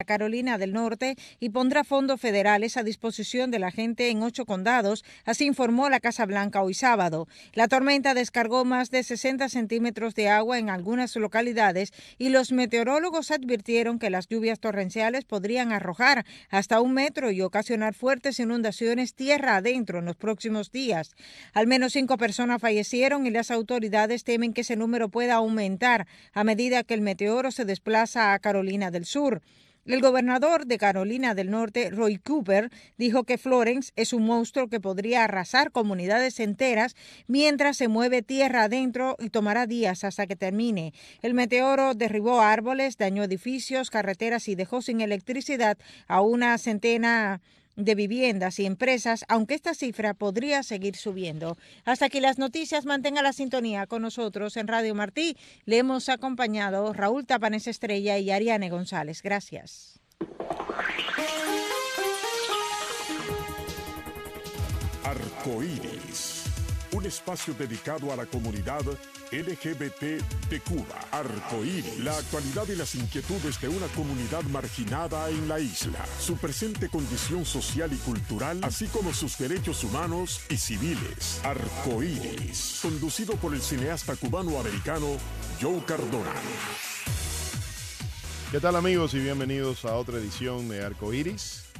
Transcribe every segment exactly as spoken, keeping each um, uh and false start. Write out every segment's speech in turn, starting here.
Carolina del Norte y pondrá fondos federales a disposición de la gente en ocho condados, así informó la Casa Blanca hoy sábado. La tormenta descargó más de sesenta centímetros de agua en algunas localidades y los meteorólogos advirtieron que las lluvias torrenciales podrían arrojar hasta un metro y ocasionar fuertes inundaciones tierra adentro en los próximos días. Al menos cinco personas fallecieron y las autoridades temen que ese número pueda aumentar a medida que el meteoro se desplaza a Carolina del Sur. El gobernador de Carolina del Norte, Roy Cooper, dijo que Florence es un monstruo que podría arrasar comunidades enteras mientras se mueve tierra adentro y tomará días hasta que termine. El meteoro derribó árboles, dañó edificios, carreteras y dejó sin electricidad a una centena de viviendas y empresas, aunque esta cifra podría seguir subiendo. Hasta aquí las noticias. Mantenga la sintonía con nosotros en Radio Martí. Le hemos acompañado Raúl Tapanes Estrella y Ariane González. Gracias. Arcoíris, un espacio dedicado a la comunidad L G B T de Cuba. Arcoíris, la actualidad y las inquietudes de una comunidad marginada en la isla, su presente condición social y cultural, así como sus derechos humanos y civiles. Arcoíris, conducido por el cineasta cubano-americano Joe Cardona. ¿Qué tal, amigos? Y bienvenidos a otra edición de Arcoíris.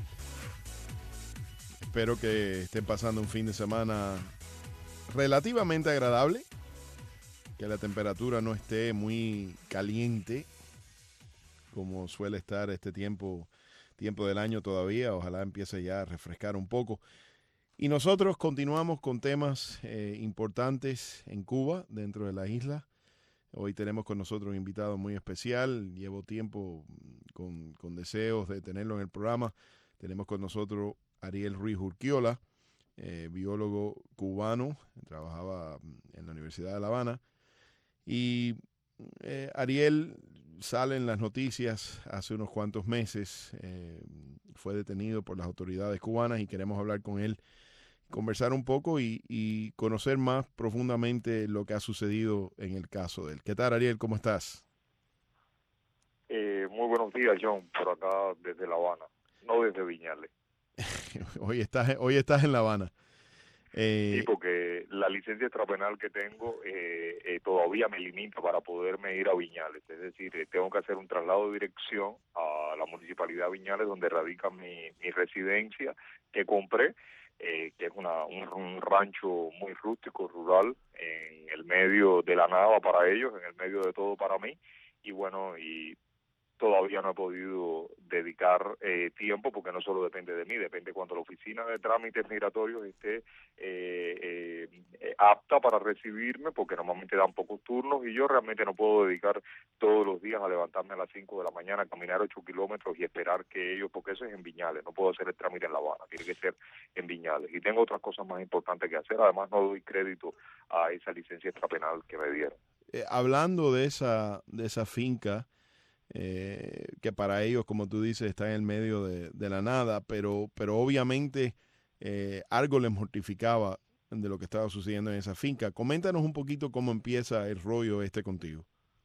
Espero que estén pasando un fin de semana relativamente agradable, que la temperatura no esté muy caliente como suele estar este tiempo, tiempo del año todavía. Ojalá empiece ya a refrescar un poco. Y nosotros continuamos con temas eh, importantes en Cuba, dentro de la isla. Hoy tenemos con nosotros un invitado muy especial. Llevo tiempo con, con deseos de tenerlo en el programa. Tenemos con nosotros Ariel Ruiz Urquiola, eh, biólogo cubano, trabajaba en la Universidad de La Habana. Y eh, Ariel sale en las noticias hace unos cuantos meses, eh, fue detenido por las autoridades cubanas y queremos hablar con él, conversar un poco y, y conocer más profundamente lo que ha sucedido en el caso de él. ¿Qué tal, Ariel? ¿Cómo estás? Eh, muy buenos días, John, por acá desde La Habana, no desde Viñales. hoy, estás, hoy estás en La Habana. Eh, sí, porque la licencia extrapenal que tengo eh, eh, todavía me limita para poderme ir a Viñales. Es decir, eh, tengo que hacer un traslado de dirección a la municipalidad de Viñales, donde radica mi, mi residencia que compré, eh, que es una, un, un rancho muy rústico, rural, en el medio de la nada para ellos, en el medio de todo para mí. Y bueno, y todavía no he podido dedicar eh, tiempo, porque no solo depende de mí, depende cuando la oficina de trámites migratorios esté eh, eh, apta para recibirme, porque normalmente dan pocos turnos y yo realmente no puedo dedicar todos los días a levantarme a las cinco de la mañana, caminar ocho kilómetros y esperar que ellos, porque eso es en Viñales, no puedo hacer el trámite en La Habana, tiene que ser en Viñales. Y tengo otras cosas más importantes que hacer, además no doy crédito a esa licencia extrapenal que me dieron. Eh, hablando de esa, de esa finca, Eh, que para ellos, como tú dices, está en el medio de, de la nada, pero, pero obviamente eh, algo les mortificaba de lo que estaba sucediendo en esa finca. Coméntanos un poquito cómo empieza el rollo este contigo.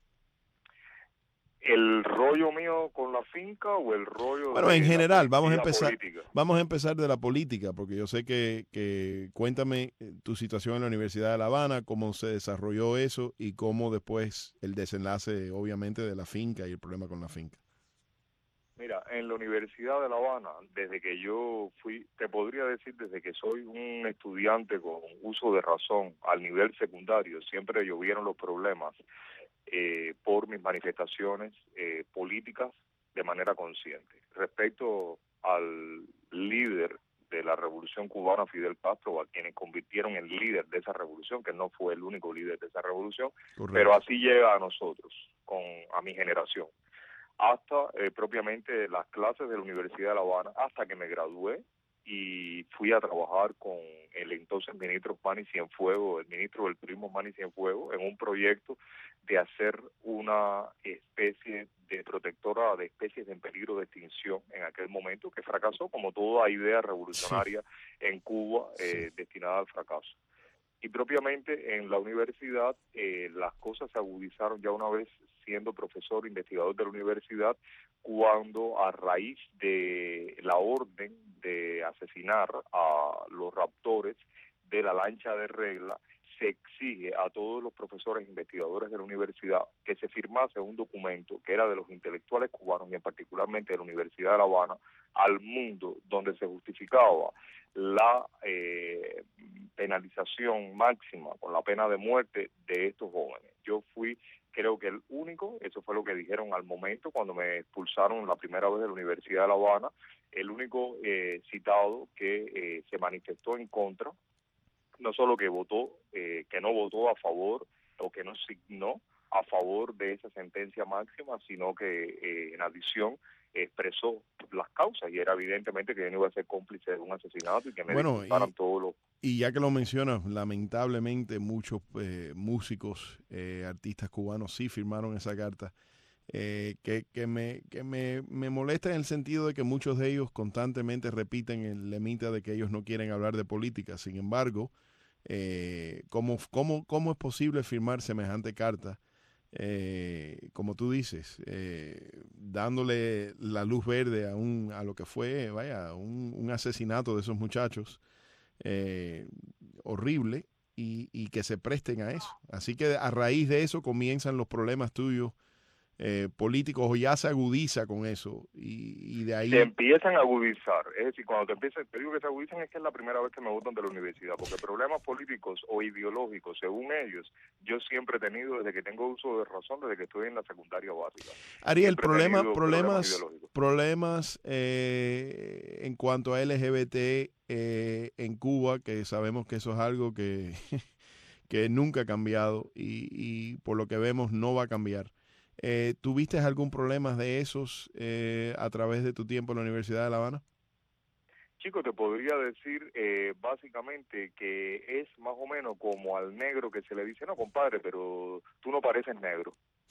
¿El rollo mío con la finca o el rollo bueno, de en general, la vamos a empezar política? Vamos a empezar de la política, porque yo sé que, que cuéntame tu situación en la Universidad de La Habana, cómo se desarrolló eso y cómo después el desenlace, obviamente, de la finca y el problema con la finca. Mira, en la Universidad de La Habana, desde que yo fui, te podría decir desde que soy un estudiante con uso de razón al nivel secundario, siempre llovieron los problemas eh, por mis manifestaciones eh, políticas de manera consciente. Respecto al líder de la revolución cubana, Fidel Castro, a quienes convirtieron en líder de esa revolución, que no fue el único líder de esa revolución, correcto, pero así llega a nosotros, con a mi generación, hasta eh, propiamente las clases de la Universidad de La Habana, hasta que me gradué y fui a trabajar con el entonces ministro Manny Cienfuegos, el ministro del Turismo Manny Cienfuegos, en un proyecto de hacer una especie de protectora de especies en peligro de extinción en aquel momento, que fracasó como toda idea revolucionaria sí. en Cuba, eh, sí. destinada al fracaso. Y propiamente en la universidad eh, las cosas se agudizaron ya una vez siendo profesor investigador de la universidad, cuando a raíz de la orden de asesinar a los raptores de la lancha de Regla, se exige a todos los profesores investigadores de la universidad que se firmase un documento que era de los intelectuales cubanos y en particularmente de la Universidad de La Habana al mundo, donde se justificaba la eh, penalización máxima con la pena de muerte de estos jóvenes. Yo fui, creo que el único, eso fue lo que dijeron al momento cuando me expulsaron la primera vez de la Universidad de La Habana, el único eh, citado que eh, se manifestó en contra, no solo que votó, eh, que no votó a favor o que no signó a favor de esa sentencia máxima, sino que eh, en adición expresó las causas y era evidentemente que yo no iba a ser cómplice de un asesinato y que me bueno, disculparan y, todos los... Y ya que lo mencionas, lamentablemente muchos eh, músicos, eh, artistas cubanos sí firmaron esa carta, eh, que, que, me, que me, me molesta en el sentido de que muchos de ellos constantemente repiten el lemita de que ellos no quieren hablar de política. Sin embargo, eh, ¿cómo, cómo, ¿cómo es posible firmar semejante carta? Eh, como tú dices, eh, dándole la luz verde a, un, a lo que fue, vaya, un, un asesinato de esos muchachos. Eh, horrible y, y que se presten a eso. Así que a raíz de eso comienzan los problemas tuyos eh, políticos, o ya se agudiza con eso y, y de ahí... Se empiezan a agudizar, es decir, cuando te empiezan, te digo que se agudizan es que es la primera vez que me votan de la universidad, porque problemas políticos o ideológicos, según ellos, yo siempre he tenido desde que tengo uso de razón, desde que estoy en la secundaria básica. Ariel, problema, problemas, problemas, problemas eh, en cuanto a L G B T eh, en Cuba, que sabemos que eso es algo que, que nunca ha cambiado y, y por lo que vemos no va a cambiar. Eh, ¿Tuviste algún problema de esos eh, a través de tu tiempo en la Universidad de La Habana? Chico, te podría decir eh, básicamente que es más o menos como al negro que se le dice, no, compadre, pero tú no pareces negro.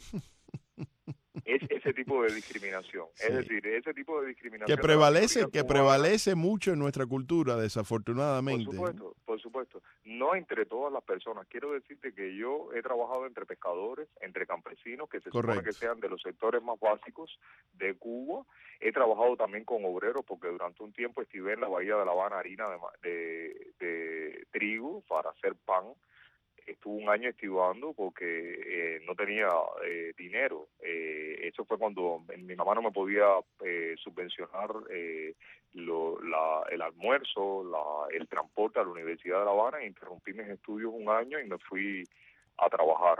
Es ese tipo de discriminación, sí. Es decir, ese tipo de discriminación que prevalece, que prevalece mucho en nuestra cultura, desafortunadamente. Por supuesto, por supuesto, no entre todas las personas. Quiero decirte que yo he trabajado entre pescadores, entre campesinos, que se Correcto. supone que sean de los sectores más básicos de Cuba. He trabajado también con obreros, porque durante un tiempo estuve en la Bahía de La Habana harina de, de, de trigo para hacer pan. Estuve un año estibando porque eh, no tenía eh, dinero. Eh, eso fue cuando mi mamá no me podía eh, subvencionar eh, lo, la, el almuerzo, la, el transporte a la Universidad de La Habana. Interrumpí mis estudios un año y me fui a trabajar.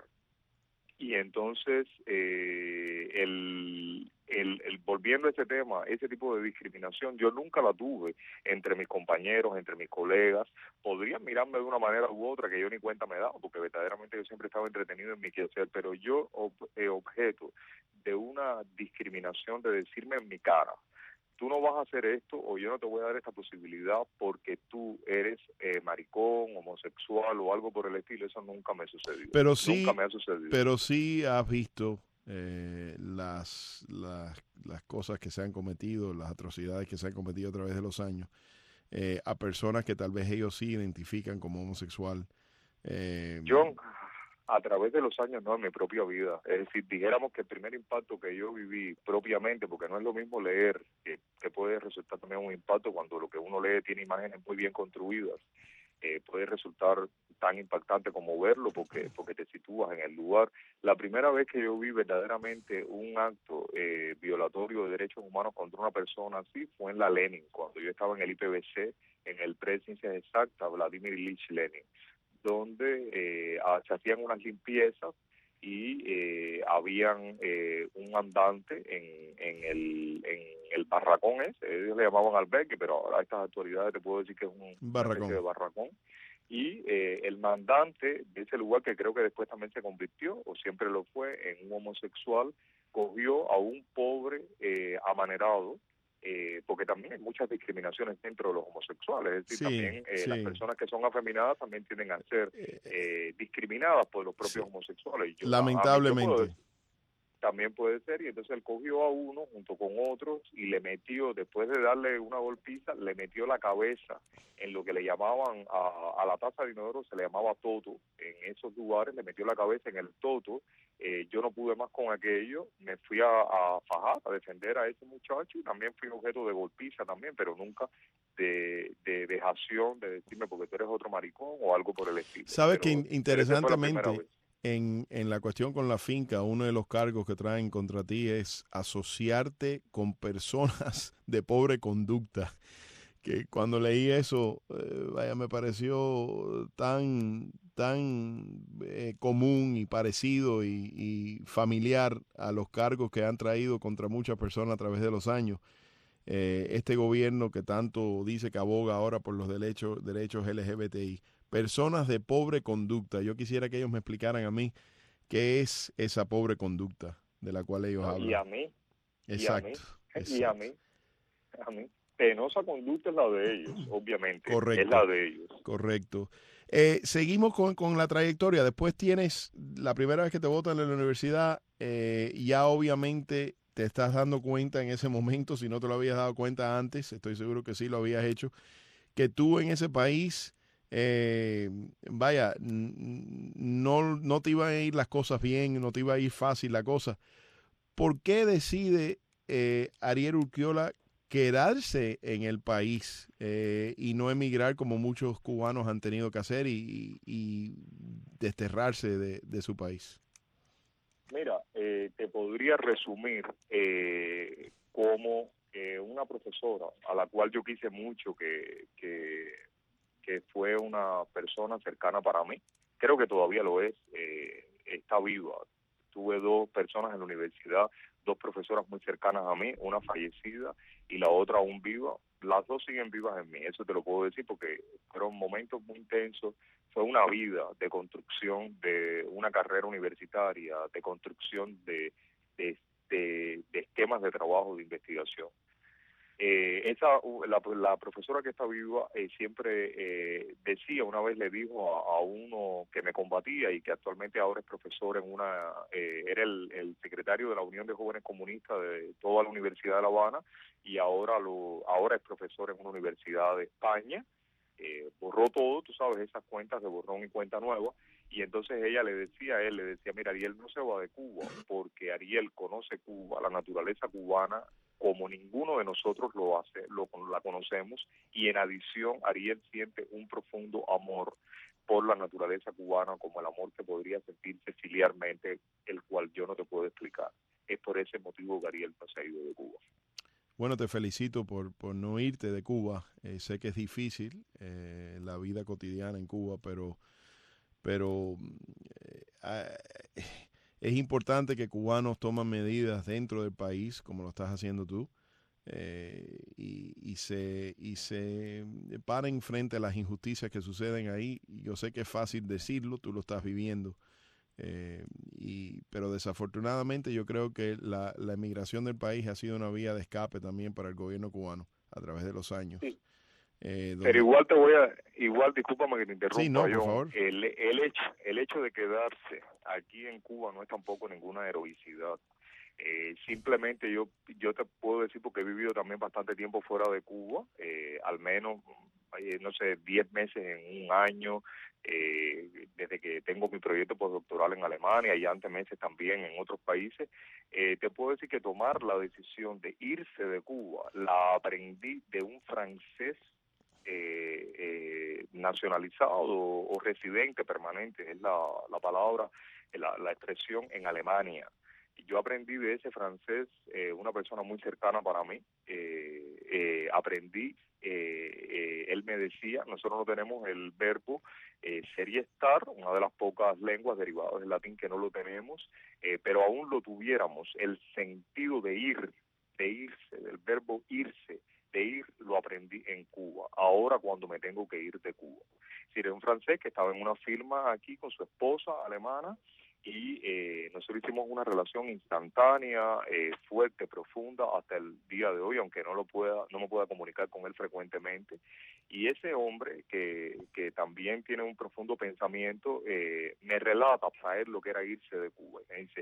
Y entonces, eh, el, el, el volviendo a ese tema, ese tipo de discriminación, yo nunca la tuve entre mis compañeros, entre mis colegas. Podrían mirarme de una manera u otra que yo ni cuenta me he dado, porque verdaderamente yo siempre estaba entretenido en mi quehacer, pero yo ob, eh, objeto de una discriminación de decirme en mi cara, tú no vas a hacer esto o yo no te voy a dar esta posibilidad porque tú eres eh, maricón, homosexual o algo por el estilo. Eso nunca me sucedió. Pero sí, nunca me ha sucedido. Pero sí has visto eh, las, las, las cosas que se han cometido, las atrocidades que se han cometido a través de los años, eh, a personas que tal vez ellos sí identifican como homosexual. Eh, John, a través de los años, no, en mi propia vida. Es decir, dijéramos que el primer impacto que yo viví propiamente, porque no es lo mismo leer, que, que puede resultar también un impacto cuando lo que uno lee tiene imágenes muy bien construidas, eh, puede resultar tan impactante como verlo, porque porque te sitúas en el lugar. La primera vez que yo vi verdaderamente un acto eh, violatorio de derechos humanos contra una persona así fue en la Lenin, cuando yo estaba en el I P B C, en el Pre de Ciencias Exactas, Vladimir Ilich Lenin, donde eh, se hacían unas limpiezas y eh, habían eh, un andante en, en, el, en el barracón ese. Ellos le llamaban albergue, pero ahora a estas actualidades te puedo decir que es un barracón. de barracón. Y eh, el mandante de ese lugar, que creo que después también se convirtió, o siempre lo fue, en un homosexual, cogió a un pobre eh, amanerado, Eh, porque también hay muchas discriminaciones dentro de los homosexuales, es decir, sí, también eh, sí. las personas que son afeminadas también tienden a ser eh, discriminadas por los propios sí. homosexuales. Yo, Lamentablemente. A mí, yo puedo, también puede ser, y entonces él cogió a uno junto con otros y le metió, después de darle una golpiza, le metió la cabeza en lo que le llamaban, a, a la taza de inodoro se le llamaba toto, en esos lugares le metió la cabeza en el toto. Eh, yo no pude más con aquello, me fui a, a fajar, a defender a ese muchacho, y también fui objeto de golpiza también, pero nunca de, de vejación, de decirme porque tú eres otro maricón o algo por el estilo. Sabes pero, que interesantemente en, en la cuestión con la finca, uno de los cargos que traen contra ti es asociarte con personas de pobre conducta, que cuando leí eso, eh, vaya, me pareció tan, tan eh, común y parecido y, y familiar a los cargos que han traído contra muchas personas a través de los años. Eh, este gobierno que tanto dice que aboga ahora por los derechos, derechos L G B T I. Personas de pobre conducta. Yo quisiera que ellos me explicaran a mí qué es esa pobre conducta de la cual ellos no, hablan. Y a mí. Exacto. Y a mí. Exacto. Y a mí. A mí. Penosa conducta es la de ellos, obviamente. Correcto. Es la de ellos. Correcto. Eh, seguimos con, con la trayectoria. Después tienes la primera vez que te votan en la universidad, eh, ya obviamente te estás dando cuenta en ese momento, si no te lo habías dado cuenta antes, estoy seguro que sí lo habías hecho, que tú en ese país, eh, vaya, no, no te iban a ir las cosas bien, no te iba a ir fácil la cosa. ¿Por qué decide eh, Ariel Urquiola quedarse en el país eh, y no emigrar como muchos cubanos han tenido que hacer y, y, y desterrarse de, de su país? Mira, eh, te podría resumir eh, como eh, una profesora a la cual yo quise mucho, que, que, que fue una persona cercana para mí, creo que todavía lo es, eh, está viva. Tuve dos personas en la universidad, dos profesoras muy cercanas a mí, una fallecida y la otra aún viva. Las dos siguen vivas en mí, eso te lo puedo decir porque fueron momentos muy intensos. Fue una vida de construcción de una carrera universitaria, de construcción de, de, de, de esquemas de trabajo, de investigación. Eh, esa la, la profesora que está viva eh, siempre eh, decía, una vez le dijo a, a uno que me combatía y que actualmente ahora es profesor en una, eh, era el, el secretario de la Unión de Jóvenes Comunistas de toda la Universidad de La Habana y ahora lo ahora es profesor en una universidad de España. Eh, borró todo, tú sabes, esas cuentas de borrón y cuenta nueva, y entonces ella le decía a él, le decía, mira, Ariel no se va de Cuba, porque Ariel conoce Cuba, la naturaleza cubana, como ninguno de nosotros lo hace, lo la conocemos, y en adición Ariel siente un profundo amor por la naturaleza cubana, como el amor que podría sentirse filialmente, el cual yo no te puedo explicar. Es por ese motivo que Ariel no se ha ido de Cuba. Bueno, te felicito por, por no irte de Cuba. Eh, sé que es difícil eh, la vida cotidiana en Cuba, pero, pero eh, es importante que cubanos tomen medidas dentro del país, como lo estás haciendo tú, eh, y, y, se, y se paren frente a las injusticias que suceden ahí. Yo sé que es fácil decirlo, tú lo estás viviendo. Eh, y, pero desafortunadamente yo creo que la, la emigración del país ha sido una vía de escape también para el gobierno cubano a través de los años. Sí. Eh, donde... Pero igual te voy a, igual discúlpame que te interrumpa, sí, no, por John. favor. El, el, hecho, el hecho de quedarse aquí en Cuba no es tampoco ninguna heroicidad. Eh, simplemente yo yo te puedo decir, porque he vivido también bastante tiempo fuera de Cuba, eh, al menos, eh, no sé, diez meses en un año, eh, desde que tengo mi proyecto postdoctoral en Alemania y antes meses también en otros países. Eh, te puedo decir que tomar la decisión de irse de Cuba la aprendí de un francés eh, eh, nacionalizado o residente permanente, es la, la palabra, la, la expresión, en Alemania. Yo aprendí de ese francés, eh, una persona muy cercana para mí, eh, eh, aprendí, eh, eh, él me decía, nosotros no tenemos el verbo eh, ser y estar, una de las pocas lenguas derivadas del latín que no lo tenemos, eh, pero aún lo tuviéramos, el sentido de ir, de irse, del verbo irse, de ir, lo aprendí en Cuba, ahora cuando me tengo que ir de Cuba. Es decir, es un francés que estaba en una firma aquí con su esposa alemana, y eh, nosotros hicimos una relación instantánea, eh, fuerte, profunda, hasta el día de hoy, aunque no lo pueda, no me pueda comunicar con él frecuentemente. Y ese hombre, que, que también tiene un profundo pensamiento, eh, me relata para él lo que era irse de Cuba. Y me dice,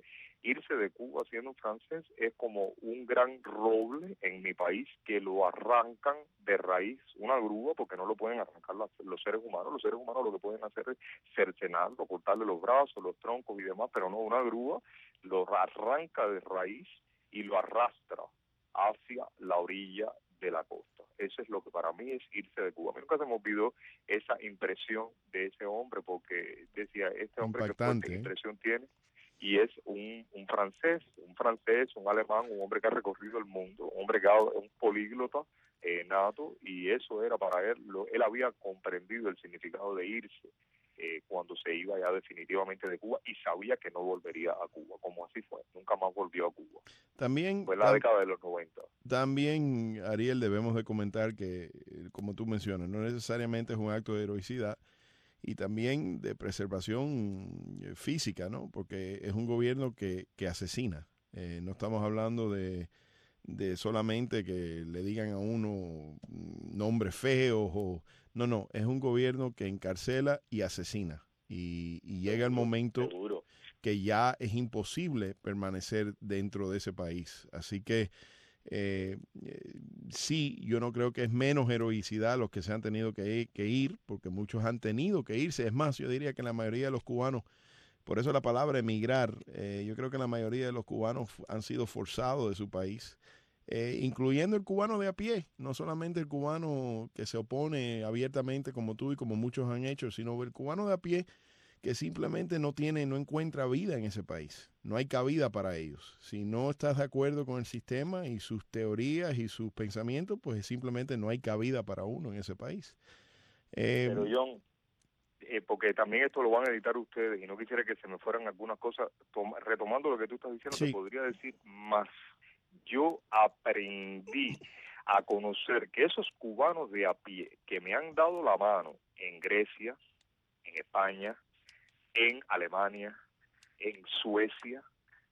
irse de Cuba siendo un francés es como un gran roble en mi país que lo arrancan de raíz, una grúa, porque no lo pueden arrancar las, los seres humanos. Los seres humanos lo que pueden hacer es cercenarlo, cortarle los brazos, los troncos y demás, pero no, una grúa lo arranca de raíz y lo arrastra hacia la orilla de la costa. Eso es lo que para mí es irse de Cuba. A mí nunca se me olvidó esa impresión de ese hombre, porque decía, este hombre que fuerte impresión tiene, y es un, un francés, un francés, un alemán, un hombre que ha recorrido el mundo, un hombre que es un políglota eh, nato, y eso era para él, lo, él había comprendido el significado de irse eh, cuando se iba ya definitivamente de Cuba, y sabía que no volvería a Cuba, como así fue, nunca más volvió a Cuba. También fue en la tam década de los noventa. También, Ariel, debemos de comentar que, como tú mencionas, no necesariamente es un acto de heroicidad, y también de preservación física, ¿no? Porque es un gobierno que, que asesina. Eh, no estamos hablando de, de solamente que le digan a uno nombres feos o... No, no, es un gobierno que encarcela y asesina. Y, y llega el momento Seguro. que ya es imposible permanecer dentro de ese país. Así que Eh, eh, sí, yo no creo que es menos heroicidad los que se han tenido que, que ir, porque muchos han tenido que irse. Es más, yo diría que la mayoría de los cubanos, por eso la palabra emigrar, eh, yo creo que la mayoría de los cubanos han sido forzados de su país, eh, incluyendo el cubano de a pie, no solamente el cubano que se opone abiertamente como tú y como muchos han hecho, sino el cubano de a pie que simplemente no tiene, no encuentra vida en ese país. No hay cabida para ellos. Si no estás de acuerdo con el sistema y sus teorías y sus pensamientos, pues simplemente no hay cabida para uno en ese país. Eh, Pero John, eh, porque también esto lo van a editar ustedes y no quisiera que se me fueran algunas cosas, retomando lo que tú estás diciendo, sí. Te podría decir más. Yo aprendí a conocer que esos cubanos de a pie que me han dado la mano en Grecia, en España, en Alemania, en Suecia,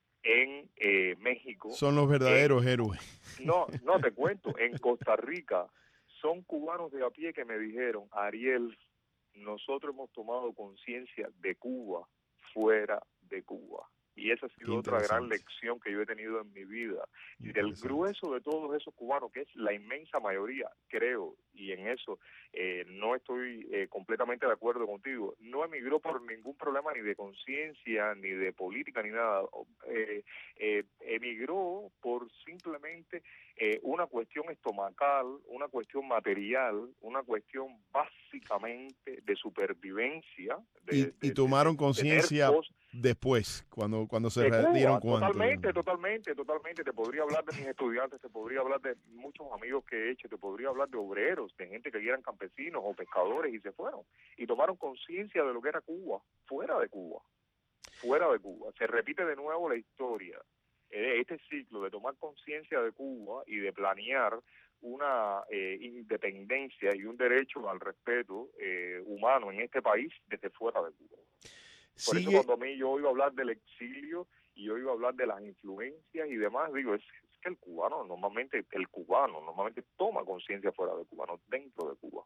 en eh, México. Son los verdaderos en, héroes. No, no te cuento, en Costa Rica son cubanos de a pie que me dijeron, Ariel, nosotros hemos tomado conciencia de Cuba fuera de Cuba. Y esa ha sido otra gran lección que yo he tenido en mi vida. Y del grueso de todos esos cubanos, que es la inmensa mayoría, creo, y en eso eh, no estoy eh, completamente de acuerdo contigo, no emigró por ningún problema ni de conciencia, ni de política, ni nada. Eh, eh, emigró por simplemente eh, una cuestión estomacal, una cuestión material, una cuestión básicamente de supervivencia. De, y, de, y tomaron conciencia después, cuando cuando se de dieron cuenta. Totalmente, totalmente, totalmente. Te podría hablar de mis estudiantes, te podría hablar de muchos amigos que he hecho, te podría hablar de obreros, de gente que eran campesinos o pescadores y se fueron. Y tomaron conciencia de lo que era Cuba, fuera de Cuba, fuera de Cuba. Se repite de nuevo la historia. Este ciclo de tomar conciencia de Cuba y de planear una eh, independencia y un derecho al respeto eh, humano en este país desde fuera de Cuba. Por Sigue. eso cuando a mí yo oigo hablar del exilio y yo oigo hablar de las influencias y demás, digo, es, es que el cubano normalmente, el cubano normalmente toma conciencia fuera de Cuba, no dentro de Cuba.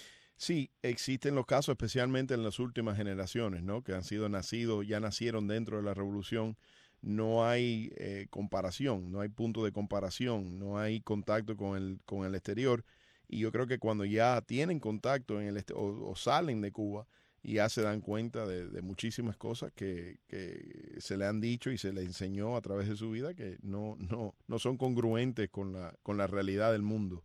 Sí, existen los casos, especialmente en las últimas generaciones, ¿no? Que han sido nacidos, ya nacieron dentro de la revolución. No hay eh, comparación, no hay punto de comparación, no hay contacto con el, con el exterior. Y yo creo que cuando ya tienen contacto en el o, o salen de Cuba, y ya se dan cuenta de, de muchísimas cosas que, que se le han dicho y se le enseñó a través de su vida que no, no, no son congruentes con la, con la realidad del mundo.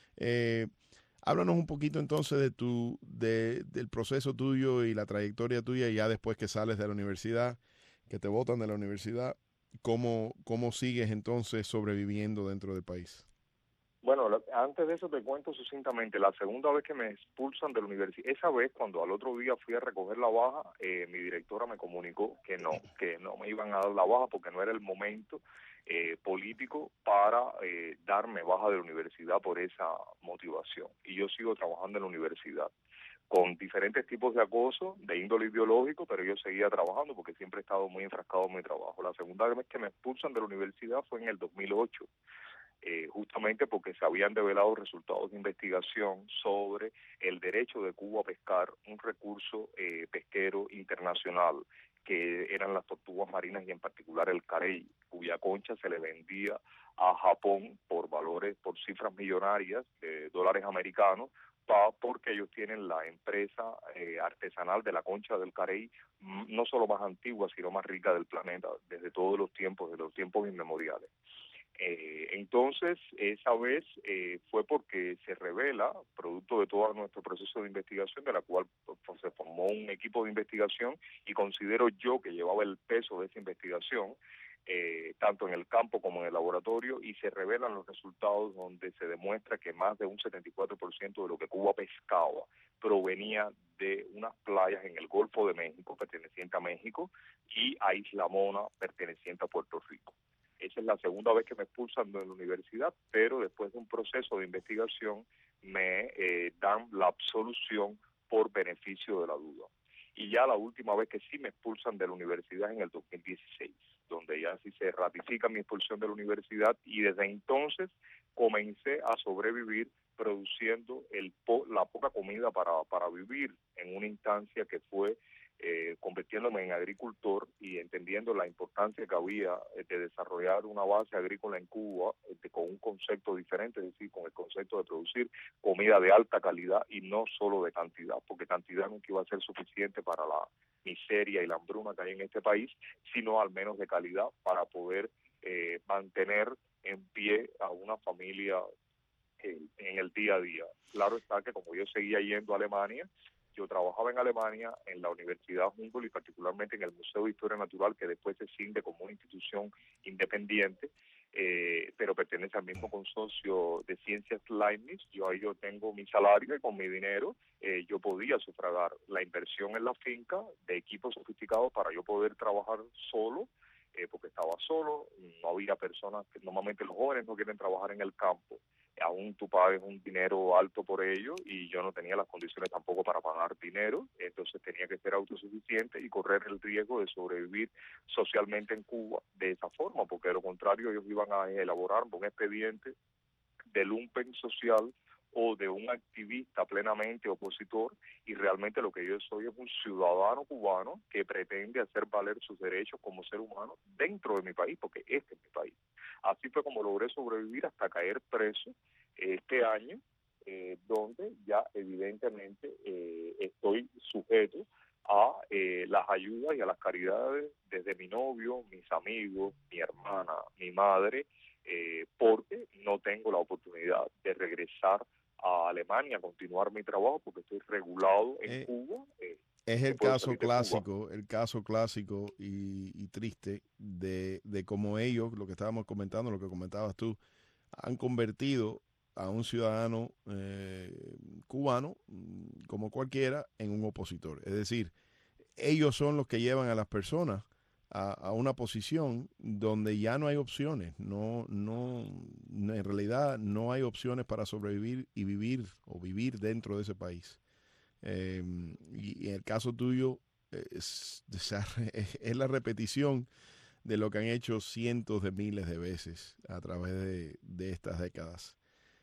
Eh, háblanos un poquito entonces de tu, de, del proceso tuyo y la trayectoria tuya ya después que sales de la universidad, que te botan de la universidad, ¿cómo, cómo sigues entonces sobreviviendo dentro del país? Bueno, antes de eso te cuento sucintamente, la segunda vez que me expulsan de la universidad, esa vez cuando al otro día fui a recoger la baja, eh, mi directora me comunicó que no, que no me iban a dar la baja porque no era el momento eh, político para eh, darme baja de la universidad por esa motivación. Y yo sigo trabajando en la universidad con diferentes tipos de acoso de índole ideológico, pero yo seguía trabajando porque siempre he estado muy enfrascado en mi trabajo. La segunda vez que me expulsan de la universidad fue en el dos mil ocho. Eh, justamente porque se habían develado resultados de investigación sobre el derecho de Cuba a pescar, un recurso eh, pesquero internacional que eran las tortugas marinas y en particular el carey, cuya concha se le vendía a Japón por valores, por cifras millonarias de dólares americanos, pa, porque ellos tienen la empresa eh, artesanal de la concha del carey, no solo más antigua, sino más rica del planeta, desde todos los tiempos, desde los tiempos inmemoriales. Eh, entonces, esa vez eh, fue porque se revela, producto de todo nuestro proceso de investigación, de la cual pues, se formó un equipo de investigación, y considero yo que llevaba el peso de esa investigación, eh, tanto en el campo como en el laboratorio, y se revelan los resultados donde se demuestra que más de un setenta y cuatro por ciento de lo que Cuba pescaba provenía de unas playas en el Golfo de México, perteneciente a México, y a Isla Mona, perteneciente a Puerto Rico. Esa es la segunda vez que me expulsan de la universidad, pero después de un proceso de investigación me eh, dan la absolución por beneficio de la duda. Y ya la última vez que sí me expulsan de la universidad es en el dos mil dieciséis, donde ya sí se ratifica mi expulsión de la universidad, y desde entonces comencé a sobrevivir produciendo el po la poca comida para, para vivir, en una instancia que fue Eh, convirtiéndome en agricultor y entendiendo la importancia que había eh, de desarrollar una base agrícola en Cuba eh, con un concepto diferente, es decir, con el concepto de producir comida de alta calidad y no solo de cantidad, porque cantidad nunca iba a ser suficiente para la miseria y la hambruna que hay en este país, sino al menos de calidad para poder eh, mantener en pie a una familia eh, en el día a día. Claro está que como yo seguía yendo a Alemania, yo trabajaba en Alemania, en la Universidad Humboldt y particularmente en el Museo de Historia Natural, que después se cinde como una institución independiente, eh, pero pertenece al mismo consorcio de ciencias Leibniz. Yo ahí yo tengo mi salario y con mi dinero eh, yo podía sufragar la inversión en la finca de equipos sofisticados para yo poder trabajar solo, eh, porque estaba solo, no había personas, que normalmente los jóvenes no quieren trabajar en el campo. Aún tú pagues un dinero alto por ello y yo no tenía las condiciones tampoco para pagar dinero, entonces tenía que ser autosuficiente y correr el riesgo de sobrevivir socialmente en Cuba de esa forma, porque de lo contrario ellos iban a elaborar un expediente de lumpen social o de un activista plenamente opositor, y realmente lo que yo soy es un ciudadano cubano que pretende hacer valer sus derechos como ser humano dentro de mi país, porque este es mi país. Así fue como logré sobrevivir hasta caer preso este año, eh, donde ya evidentemente eh, estoy sujeto a eh, las ayudas y a las caridades desde mi novio, mis amigos, mi hermana, mi madre, eh, porque no tengo la oportunidad de regresar a Alemania a continuar mi trabajo porque estoy regulado en eh, Cuba. Eh, es el caso clásico, el caso clásico y, y triste de, de cómo ellos, lo que estábamos comentando, lo que comentabas tú, han convertido a un ciudadano eh, cubano, como cualquiera, en un opositor. Es decir, ellos son los que llevan a las personas a, a una posición donde ya no hay opciones, no, no, en realidad no hay opciones para sobrevivir y vivir o vivir dentro de ese país. Eh, y, y en el caso tuyo es, es la repetición de lo que han hecho cientos de miles de veces a través de, de estas décadas.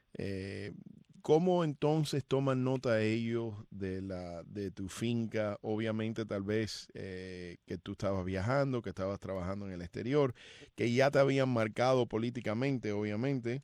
Eh, ¿Cómo entonces toman nota ellos de la de tu finca? Obviamente tal vez eh, que tú estabas viajando, que estabas trabajando en el exterior, que ya te habían marcado políticamente, obviamente.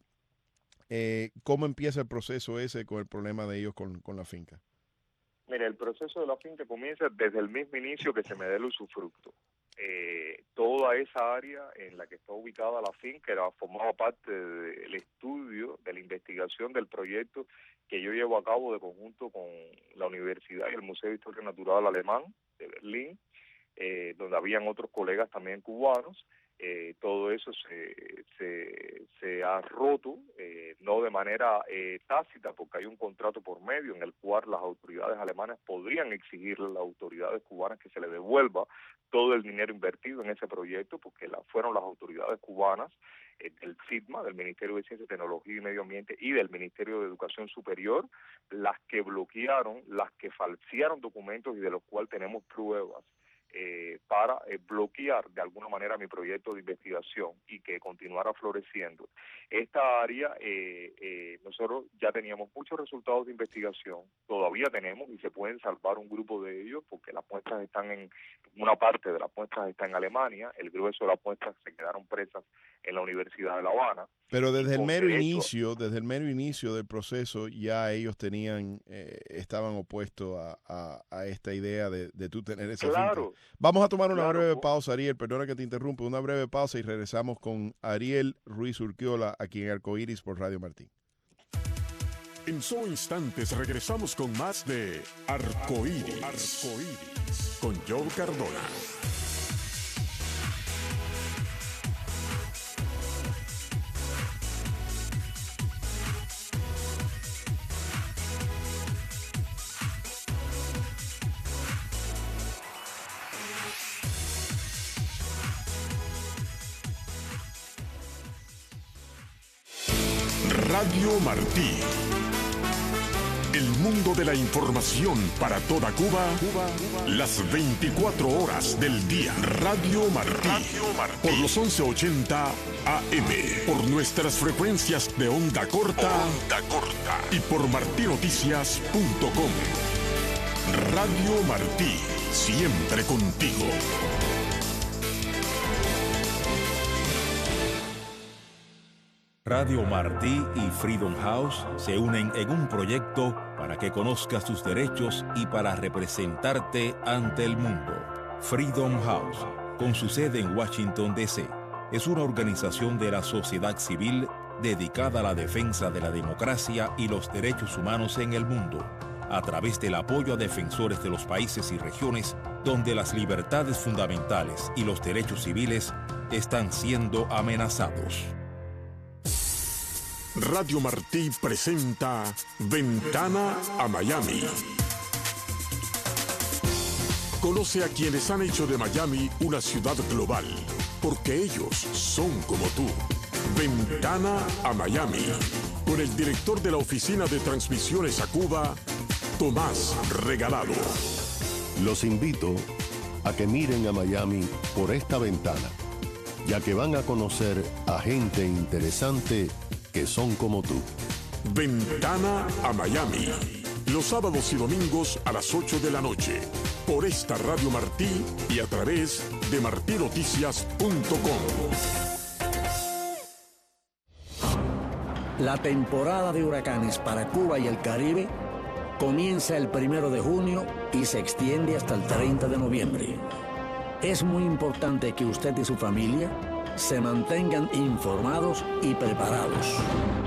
Eh, ¿Cómo empieza el proceso ese con el problema de ellos con, con la finca? Mira, el proceso de la finca comienza desde el mismo inicio que se me dé el usufructo. Eh, toda esa área en la que está ubicada la finca era, formaba parte del estudio, de la investigación del proyecto que yo llevo a cabo de conjunto con la Universidad y el Museo de Historia Natural Alemán de Berlín, eh, donde habían otros colegas también cubanos. Eh, todo eso se, se, se ha roto, eh, no de manera eh, tácita, porque hay un contrato por medio en el cual las autoridades alemanas podrían exigirle a las autoridades cubanas que se le devuelva todo el dinero invertido en ese proyecto, porque la, fueron las autoridades cubanas eh, del SIGMA, del Ministerio de Ciencia, Tecnología y Medio Ambiente, y del Ministerio de Educación Superior, las que bloquearon, las que falsearon documentos y de los cuales tenemos pruebas eh, para eh, bloquear de alguna manera mi proyecto de investigación y que continuara floreciendo. Esta área, eh, eh, nosotros ya teníamos muchos resultados de investigación, todavía tenemos y se pueden salvar un grupo de ellos porque las muestras están en, una parte de las muestras está en Alemania, el grueso de las muestras se quedaron presas en la Universidad de La Habana. Pero desde el mero derecho, inicio, desde el mero inicio del proceso, ya ellos tenían, eh, estaban opuestos a, a, a esta idea de, de tú tener esa claro, finca. Vamos a tomar una claro, breve pausa, Ariel, perdona que te interrumpa, una breve pausa y regresamos con Ariel Ruiz Urquiola aquí en Arcoíris por Radio Martí. En solo instantes regresamos con más de Arcoíris, Arcoíris con Joe Cardona. Radio Martí. El mundo de la información para toda Cuba, Cuba, Cuba, las veinticuatro horas del día. Radio Martí. Radio Martí. Por los once ochenta A M. Por nuestras frecuencias de onda corta. Onda corta. Y por martí noticias punto com. Radio Martí. Siempre contigo. Radio Martí y Freedom House se unen en un proyecto para que conozcas tus derechos y para representarte ante el mundo. Freedom House, con su sede en Washington, D C, es una organización de la sociedad civil dedicada a la defensa de la democracia y los derechos humanos en el mundo, a través del apoyo a defensores de los países y regiones donde las libertades fundamentales y los derechos civiles están siendo amenazados. Radio Martí presenta Ventana a Miami. Conoce a quienes han hecho de Miami una ciudad global, porque ellos son como tú. Ventana a Miami, con el director de la Oficina de Transmisiones a Cuba, Tomás Regalado. Los invito a que miren a Miami por esta ventana, ya que van a conocer a gente interesante que son como tú. Ventana a Miami, los sábados y domingos a las ocho de la noche, por esta Radio Martí y a través de martí noticias punto com. La temporada de huracanes para Cuba y el Caribe comienza el primero de junio y se extiende hasta el treinta de noviembre. Es muy importante que usted y su familia se mantengan informados y preparados.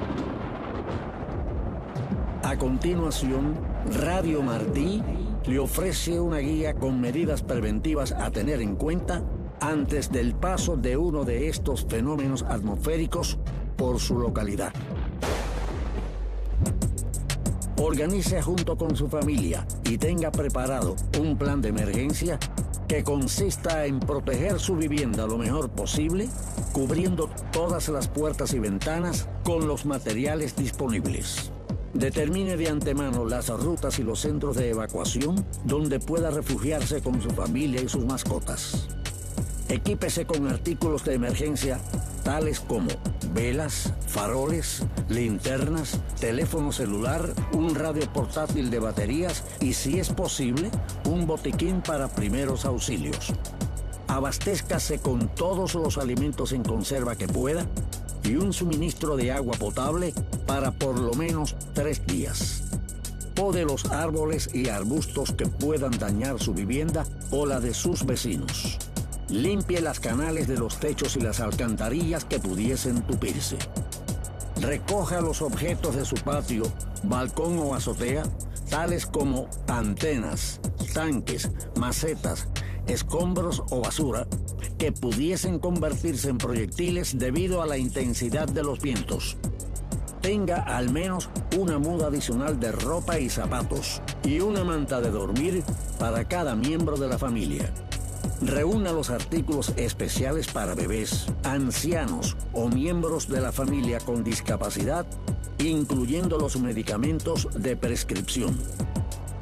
A continuación, Radio Martí le ofrece una guía con medidas preventivas a tener en cuenta antes del paso de uno de estos fenómenos atmosféricos por su localidad. Organice junto con su familia y tenga preparado un plan de emergencia que consista en proteger su vivienda lo mejor posible, cubriendo todas las puertas y ventanas con los materiales disponibles. Determine de antemano las rutas y los centros de evacuación donde pueda refugiarse con su familia y sus mascotas. Equípese con artículos de emergencia tales como velas, faroles, linternas, teléfono celular, un radio portátil de baterías y, si es posible, un botiquín para primeros auxilios. Abastézcase con todos los alimentos en conserva que pueda y un suministro de agua potable para por lo menos tres días. Pode los árboles y arbustos que puedan dañar su vivienda o la de sus vecinos. Limpie las canales de los techos y las alcantarillas que pudiesen tupirse. Recoja los objetos de su patio, balcón o azotea, tales como antenas, tanques, macetas, escombros o basura, que pudiesen convertirse en proyectiles debido a la intensidad de los vientos. Tenga al menos una muda adicional de ropa y zapatos y una manta de dormir para cada miembro de la familia. Reúna los artículos especiales para bebés, ancianos o miembros de la familia con discapacidad, incluyendo los medicamentos de prescripción.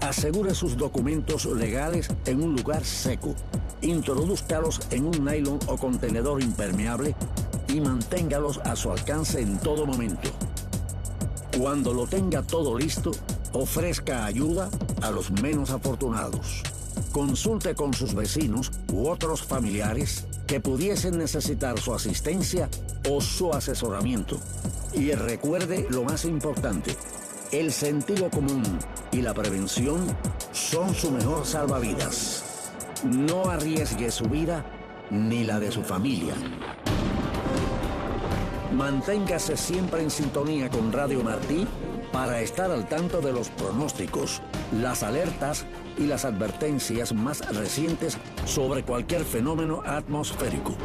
Asegure sus documentos legales en un lugar seco. Introdúzcalos en un nylon o contenedor impermeable y manténgalos a su alcance en todo momento. Cuando lo tenga todo listo, ofrezca ayuda a los menos afortunados. Consulte con sus vecinos u otros familiares que pudiesen necesitar su asistencia o su asesoramiento. Y recuerde lo más importante, el sentido común y la prevención son su mejor salvavidas. No arriesgue su vida ni la de su familia. Manténgase siempre en sintonía con Radio Martí para estar al tanto de los pronósticos, las alertas y las advertencias más recientes sobre cualquier fenómeno atmosférico.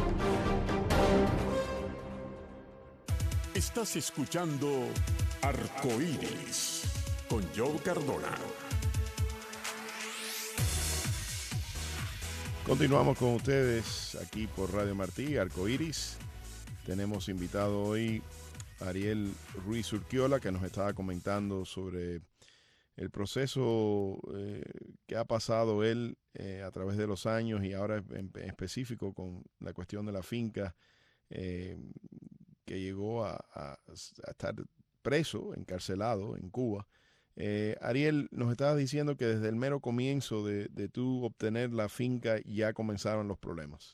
Estás escuchando Arcoíris con Joe Cardona. Continuamos con ustedes aquí por Radio Martí, Arcoíris. Tenemos invitado hoy a Ariel Ruiz Urquiola, que nos estaba comentando sobre el proceso eh, que ha pasado él eh, a través de los años y ahora en, en específico con la cuestión de la finca, eh, que llegó a, a, a estar preso, encarcelado en Cuba. Eh, Ariel, nos estabas diciendo que desde el mero comienzo de, de tú obtener la finca ya comenzaron los problemas.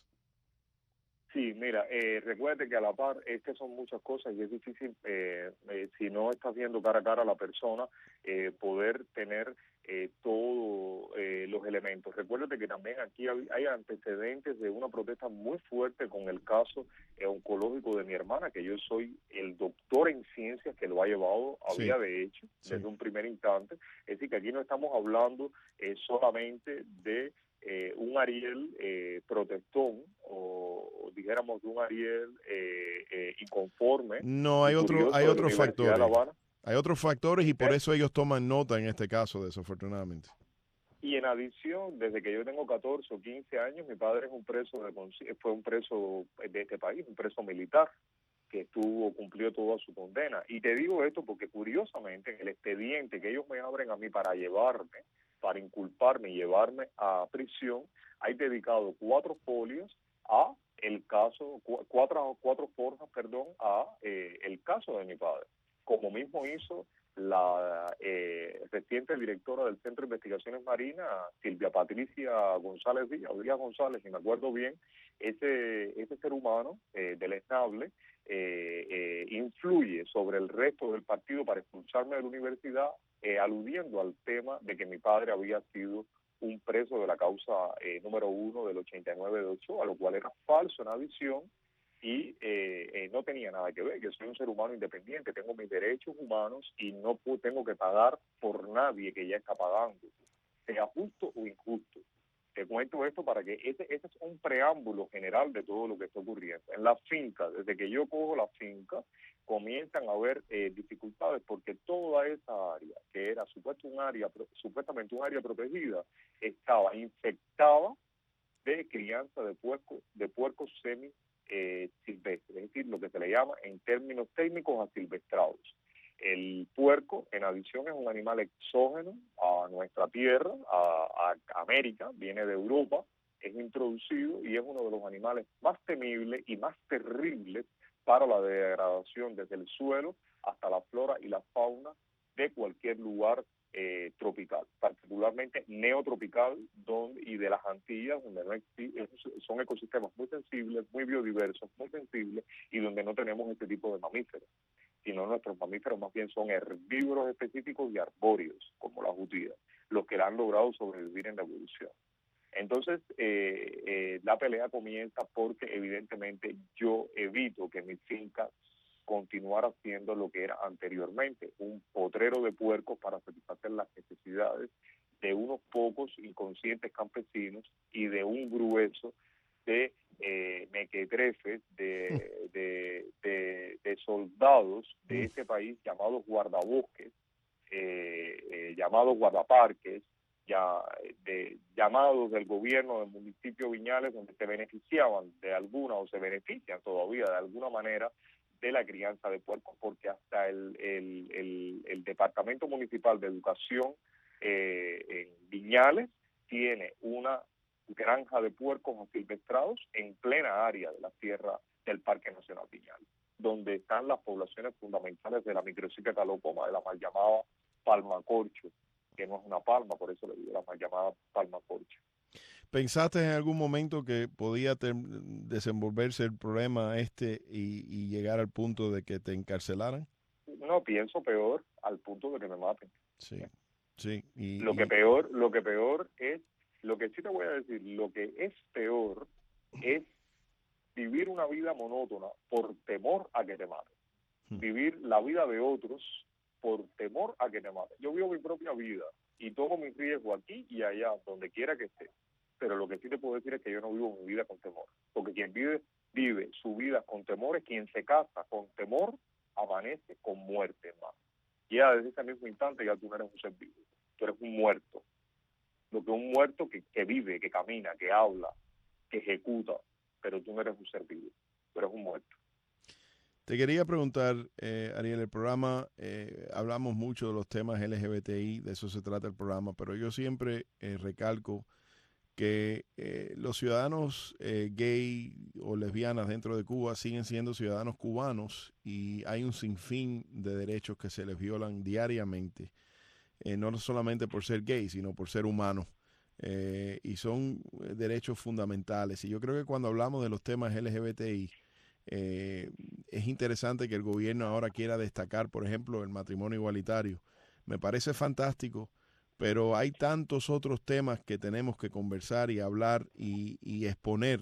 Sí, mira, eh, recuerde que a la par, es que son muchas cosas y es difícil, eh, eh, si no estás viendo cara a cara a la persona, eh, poder tener eh, todos eh, los elementos. Recuérdate que también aquí hay, hay antecedentes de una protesta muy fuerte con el caso eh, oncológico de mi hermana, que yo soy el doctor en ciencias que lo ha llevado a Sí. vía de hecho, Sí. desde un primer instante. Es decir, que aquí no estamos hablando eh, solamente de Eh, un Ariel eh, protestón o, o dijéramos de un Ariel eh, eh, inconforme. No, hay otro, hay otros factores. Hay otros factores y por ¿Eh? eso ellos toman nota en este caso, desafortunadamente. Y en adición, desde que yo tengo catorce o quince años, mi padre es un preso de, fue un preso de este país, un preso militar que estuvo, cumplió toda su condena. Y te digo esto porque curiosamente en el expediente que ellos me abren a mí para llevarme, para inculparme y llevarme a prisión, hay dedicado cuatro folios a el caso, cu cuatro, cuatro forjas, perdón, a eh, el caso de mi padre. Como mismo hizo la eh, reciente directora del Centro de Investigaciones Marinas, Silvia Patricia González Díaz, o Díaz González, si me acuerdo bien, ese, ese ser humano eh, deleznable eh, eh, influye sobre el resto del partido para expulsarme de la universidad, eh, aludiendo al tema de que mi padre había sido un preso de la causa eh, número uno del ochenta y nueve de Ochoa, lo cual era falso en adición y eh, eh, no tenía nada que ver. Yo soy un ser humano independiente, tengo mis derechos humanos y no puedo, tengo que pagar por nadie que ya está pagando, sea justo o injusto. Te cuento esto para que ese, ese es un preámbulo general de todo lo que está ocurriendo. En la finca, desde que yo cojo la finca, comienzan a haber eh, dificultades porque toda esa área, que era supuesto un área, supuestamente un área protegida, estaba infectada de crianza de puercos, de puercos semi eh, silvestres, es decir, lo que se le llama en términos técnicos asilvestrados. El puerco, en adición, es un animal exógeno a nuestra tierra, a, a América, viene de Europa, es introducido y es uno de los animales más temibles y más terribles para la degradación desde el suelo hasta la flora y la fauna de cualquier lugar eh, tropical, particularmente neotropical donde, y de las Antillas, donde no existe, son ecosistemas muy sensibles, muy biodiversos, muy sensibles y donde no tenemos este tipo de mamíferos, sino nuestros mamíferos más bien son herbívoros específicos y arbóreos, como la judía, los que han logrado sobrevivir en la evolución. Entonces, eh, eh, la pelea comienza porque evidentemente yo evito que mi finca continuara siendo lo que era anteriormente, un potrero de puercos para satisfacer las necesidades de unos pocos inconscientes campesinos y de un grueso de eh, mequetrefes, de, de, de, de soldados de este país llamados guardabosques, eh, eh, llamados guardaparques, ya de llamados del gobierno del municipio Viñales, donde se beneficiaban de alguna o se benefician todavía de alguna manera de la crianza de puercos, porque hasta el, el, el, el Departamento Municipal de Educación eh, en Viñales tiene una granja de puercos asilvestrados en plena área de la sierra del Parque Nacional Viñales, donde están las poblaciones fundamentales de la microcicletalopoma, de la mal llamada palma corcho, que no es una palma, por eso le digo la mal llamada palma corcho. ¿Pensaste en algún momento que podía desenvolverse el problema este y, y llegar al punto de que te encarcelaran? No, pienso peor, al punto de que me maten. Sí, sí. Y, lo que y... peor, lo que peor es, lo que sí te voy a decir, lo que es peor es vivir una vida monótona por temor a que te maten. Hmm. Vivir la vida de otros por temor a que te maten. Yo vivo mi propia vida y tomo mi riesgo aquí y allá, donde quiera que esté. Pero lo que sí te puedo decir es que yo no vivo mi vida con temor. Porque quien vive, vive su vida con temor es quien se casa con temor, amanece con muerte, hermano. Ya desde ese mismo instante ya tú no eres un ser vivo. Tú eres un muerto. Lo que es un muerto que, que vive, que camina, que habla, que ejecuta. Pero tú no eres un ser vivo. Tú eres un muerto. Te quería preguntar, eh, Ariel, el programa, eh, hablamos mucho de los temas L G B T I, de eso se trata el programa, pero yo siempre eh, recalco que eh, los ciudadanos eh, gay o lesbianas dentro de Cuba siguen siendo ciudadanos cubanos y hay un sinfín de derechos que se les violan diariamente, eh, no solamente por ser gay, sino por ser humanos. Eh, y son derechos fundamentales. Y yo creo que cuando hablamos de los temas L G B T I, eh, es interesante que el gobierno ahora quiera destacar, por ejemplo, el matrimonio igualitario. Me parece fantástico, pero hay tantos otros temas que tenemos que conversar y hablar y, y exponer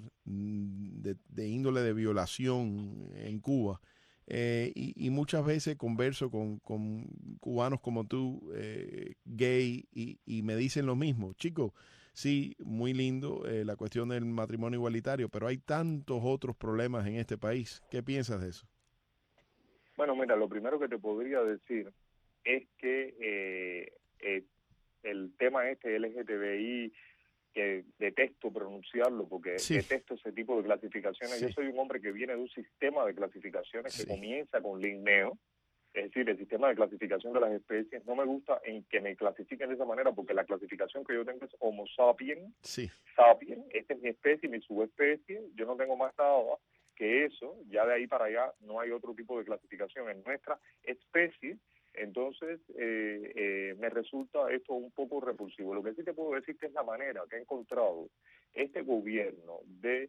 de, de índole de violación en Cuba. Eh, y, y muchas veces converso con, con cubanos como tú, eh, gay, y, y me dicen lo mismo. Chicos, sí, muy lindo eh, la cuestión del matrimonio igualitario, pero hay tantos otros problemas en este país. ¿Qué piensas de eso? Bueno, mira, lo primero que te podría decir es que eh, eh, el tema este L G B T I, que detesto pronunciarlo porque sí. detesto ese tipo de clasificaciones. Sí. Yo soy un hombre que viene de un sistema de clasificaciones sí. que comienza con Linneo, es decir, el sistema de clasificación de las especies. No me gusta en que me clasifiquen de esa manera porque la clasificación que yo tengo es Homo sapiens, sí. sapiens, esta es mi especie y mi subespecie, yo no tengo más nada que eso, ya de ahí para allá no hay otro tipo de clasificación en nuestra especie. Entonces, eh, eh, me resulta esto un poco repulsivo. Lo que sí te puedo decir que es la manera que ha encontrado este gobierno de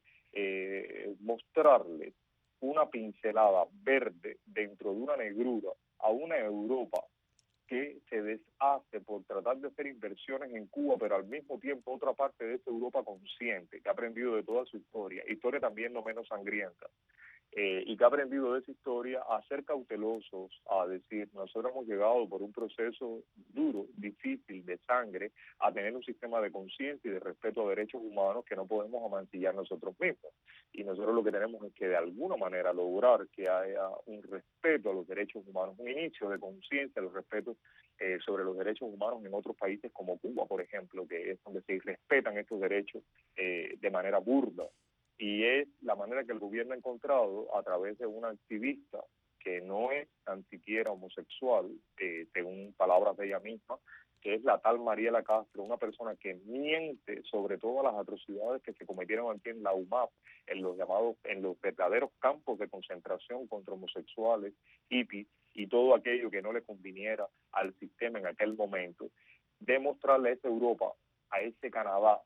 eh, mostrarle una pincelada verde dentro de una negrura a una Europa que se deshace por tratar de hacer inversiones en Cuba, pero al mismo tiempo otra parte de esa Europa consciente, que ha aprendido de toda su historia, historia también no menos sangrienta, Eh, y que ha aprendido de esa historia a ser cautelosos, a decir, nosotros hemos llegado por un proceso duro, difícil, de sangre, a tener un sistema de conciencia y de respeto a derechos humanos que no podemos amancillar nosotros mismos. Y nosotros lo que tenemos es que de alguna manera lograr que haya un respeto a los derechos humanos, un inicio de conciencia, los respetos eh, sobre los derechos humanos en otros países como Cuba, por ejemplo, que es donde se respetan estos derechos eh, de manera burda. Y es la manera que el gobierno ha encontrado a través de una activista que no es tan siquiera homosexual, eh, según palabras de ella misma, que es la tal Mariela Castro, una persona que miente sobre todas las atrocidades que se cometieron aquí en la U M A P, en los llamados, en los verdaderos campos de concentración contra homosexuales, hippies y todo aquello que no le conviniera al sistema en aquel momento, demostrarle a esa Europa, a ese Canadá,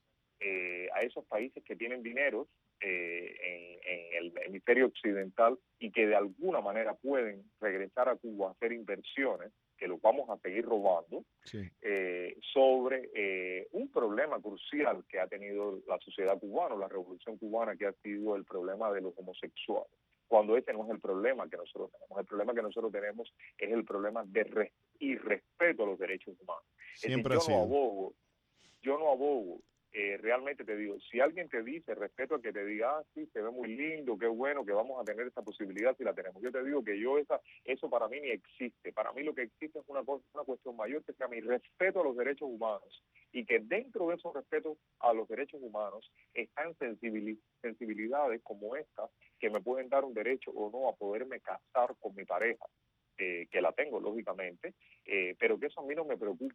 Eh, a esos países que tienen dineros eh, en, en el hemisferio occidental y que de alguna manera pueden regresar a Cuba a hacer inversiones, que los vamos a seguir robando, sí. eh, sobre eh, un problema crucial que ha tenido la sociedad cubana, la revolución cubana, que ha sido el problema de los homosexuales. Cuando ese no es el problema que nosotros tenemos. El problema que nosotros tenemos es el problema de res- irrespeto a los derechos humanos. Siempre es decir, yo ha no sido. abogo, yo no abogo Eh, realmente te digo, si alguien te dice, respeto a que te diga, ah, sí, se ve muy lindo, qué bueno, que vamos a tener esta posibilidad si la tenemos. Yo te digo que yo esa, eso para mí ni existe. Para mí lo que existe es una, cosa, una cuestión mayor que se llama mi respeto a los derechos humanos y que dentro de esos respetos a los derechos humanos están sensibilidades como esta que me pueden dar un derecho o no a poderme casar con mi pareja. Eh, que la tengo, lógicamente, eh, pero que eso a mí no me preocupa.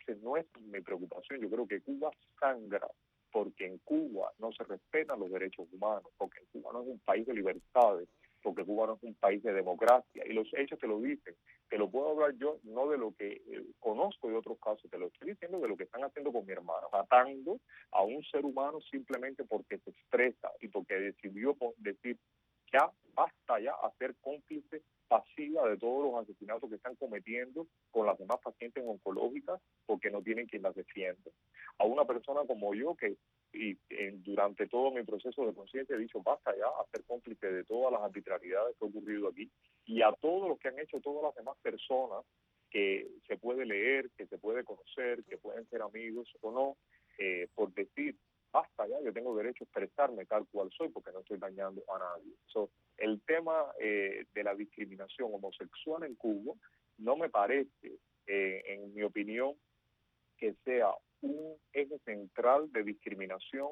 esa no es mi preocupación. Yo creo que Cuba sangra porque en Cuba no se respetan los derechos humanos, porque Cuba no es un país de libertades, porque Cuba no es un país de democracia, y los hechos te lo dicen. Te lo puedo hablar yo, no de lo que eh, conozco de otros casos, te lo estoy diciendo de lo que están haciendo con mi hermano, matando a un ser humano simplemente porque se expresa y porque decidió decir, ya basta ya a ser cómplice pasiva de todos los asesinatos que están cometiendo con las demás pacientes oncológicas porque no tienen quien las defienda. A una persona como yo que y en, durante todo mi proceso de conciencia he dicho basta ya a ser cómplice de todas las arbitrariedades que han ocurrido aquí, y a todos los que han hecho todas las demás personas que se puede leer, que se puede conocer, que pueden ser amigos o no, eh, por decir basta ya, yo tengo derecho a expresarme tal cual soy porque no estoy dañando a nadie. So, el tema eh, de la discriminación homosexual en Cuba no me parece, eh, en mi opinión, que sea un eje central de discriminación,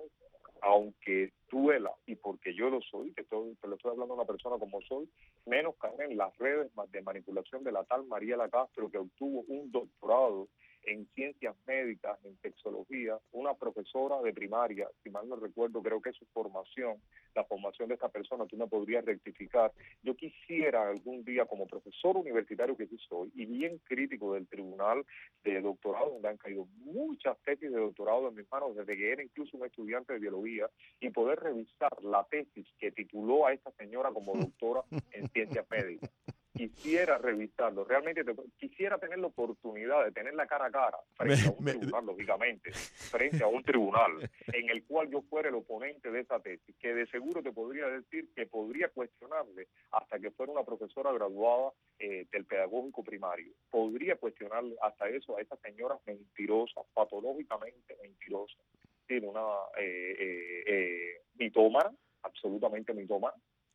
aunque duela, y porque yo lo soy, que todo, te lo estoy hablando a una persona como soy, menos caer en las redes de manipulación de la tal Mariela Castro, que obtuvo un doctorado en ciencias médicas, en sexología, una profesora de primaria, si mal no recuerdo, creo que es su formación, la formación de esta persona, tú me podrías rectificar. Yo quisiera algún día, como profesor universitario que sí soy, y bien crítico del tribunal de doctorado, donde han caído muchas tesis de doctorado en mis manos, desde que era incluso un estudiante de biología, y poder revisar la tesis que tituló a esta señora como doctora en ciencias médicas. Quisiera revisarlo, realmente te, quisiera tener la oportunidad de tener la cara a cara frente me, a un me, tribunal, lógicamente, frente a un tribunal en el cual yo fuera el oponente de esa tesis, que de seguro te podría decir que podría cuestionarle hasta que fuera una profesora graduada eh, del pedagógico primario, podría cuestionarle hasta eso a esa señora mentirosa, patológicamente mentirosa, tiene una eh, eh, eh, mitómana, absolutamente mitómana,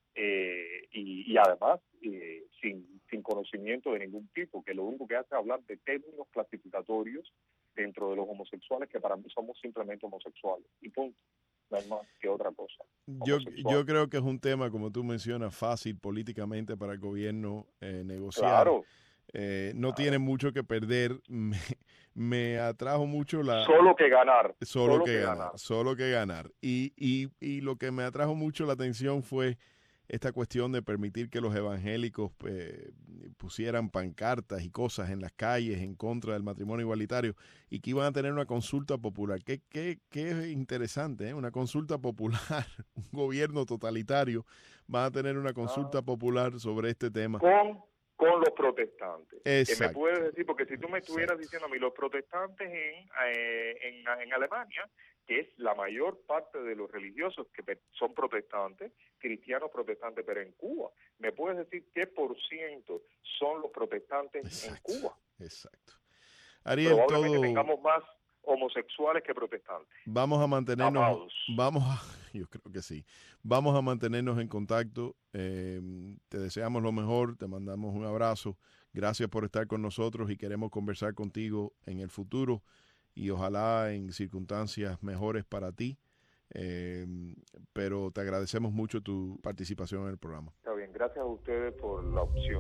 Eh, y, y además eh, sin, sin conocimiento de ningún tipo, que lo único que hace es hablar de términos clasificatorios dentro de los homosexuales que para mí somos simplemente homosexuales y punto, no es más que otra cosa. Yo, yo creo que es un tema, como tú mencionas, fácil políticamente para el gobierno eh, negociar. Claro. Eh, no claro. tiene mucho que perder. Me, me atrajo mucho la... Solo que ganar. Solo, solo que, que ganar, ganar. Solo que ganar. Y, y, y lo que me atrajo mucho la atención fue esta cuestión de permitir que los evangélicos eh, pusieran pancartas y cosas en las calles en contra del matrimonio igualitario y que iban a tener una consulta popular. Qué, qué, qué interesante, ¿eh? Una consulta popular, un gobierno totalitario va a tener una consulta ah. popular sobre este tema. Con, con los protestantes. Exacto. Que me puedes decir, porque si tú me estuvieras Exacto. diciendo a mí los protestantes en, eh, en, en Alemania, que es la mayor parte de los religiosos que son protestantes, cristianos protestantes, pero en Cuba, ¿me puedes decir qué por ciento son los protestantes Exacto. en Cuba? Exacto. Ariel, probablemente todo... tengamos más homosexuales que protestantes. Vamos a mantenernos... Amados. Vamos a... Yo creo que sí. Vamos a mantenernos en contacto. Eh, te deseamos lo mejor, te mandamos un abrazo. Gracias por estar con nosotros y queremos conversar contigo en el futuro y ojalá en circunstancias mejores para ti. Eh, pero te agradecemos mucho tu participación en el programa. Está bien, gracias a ustedes por la opción.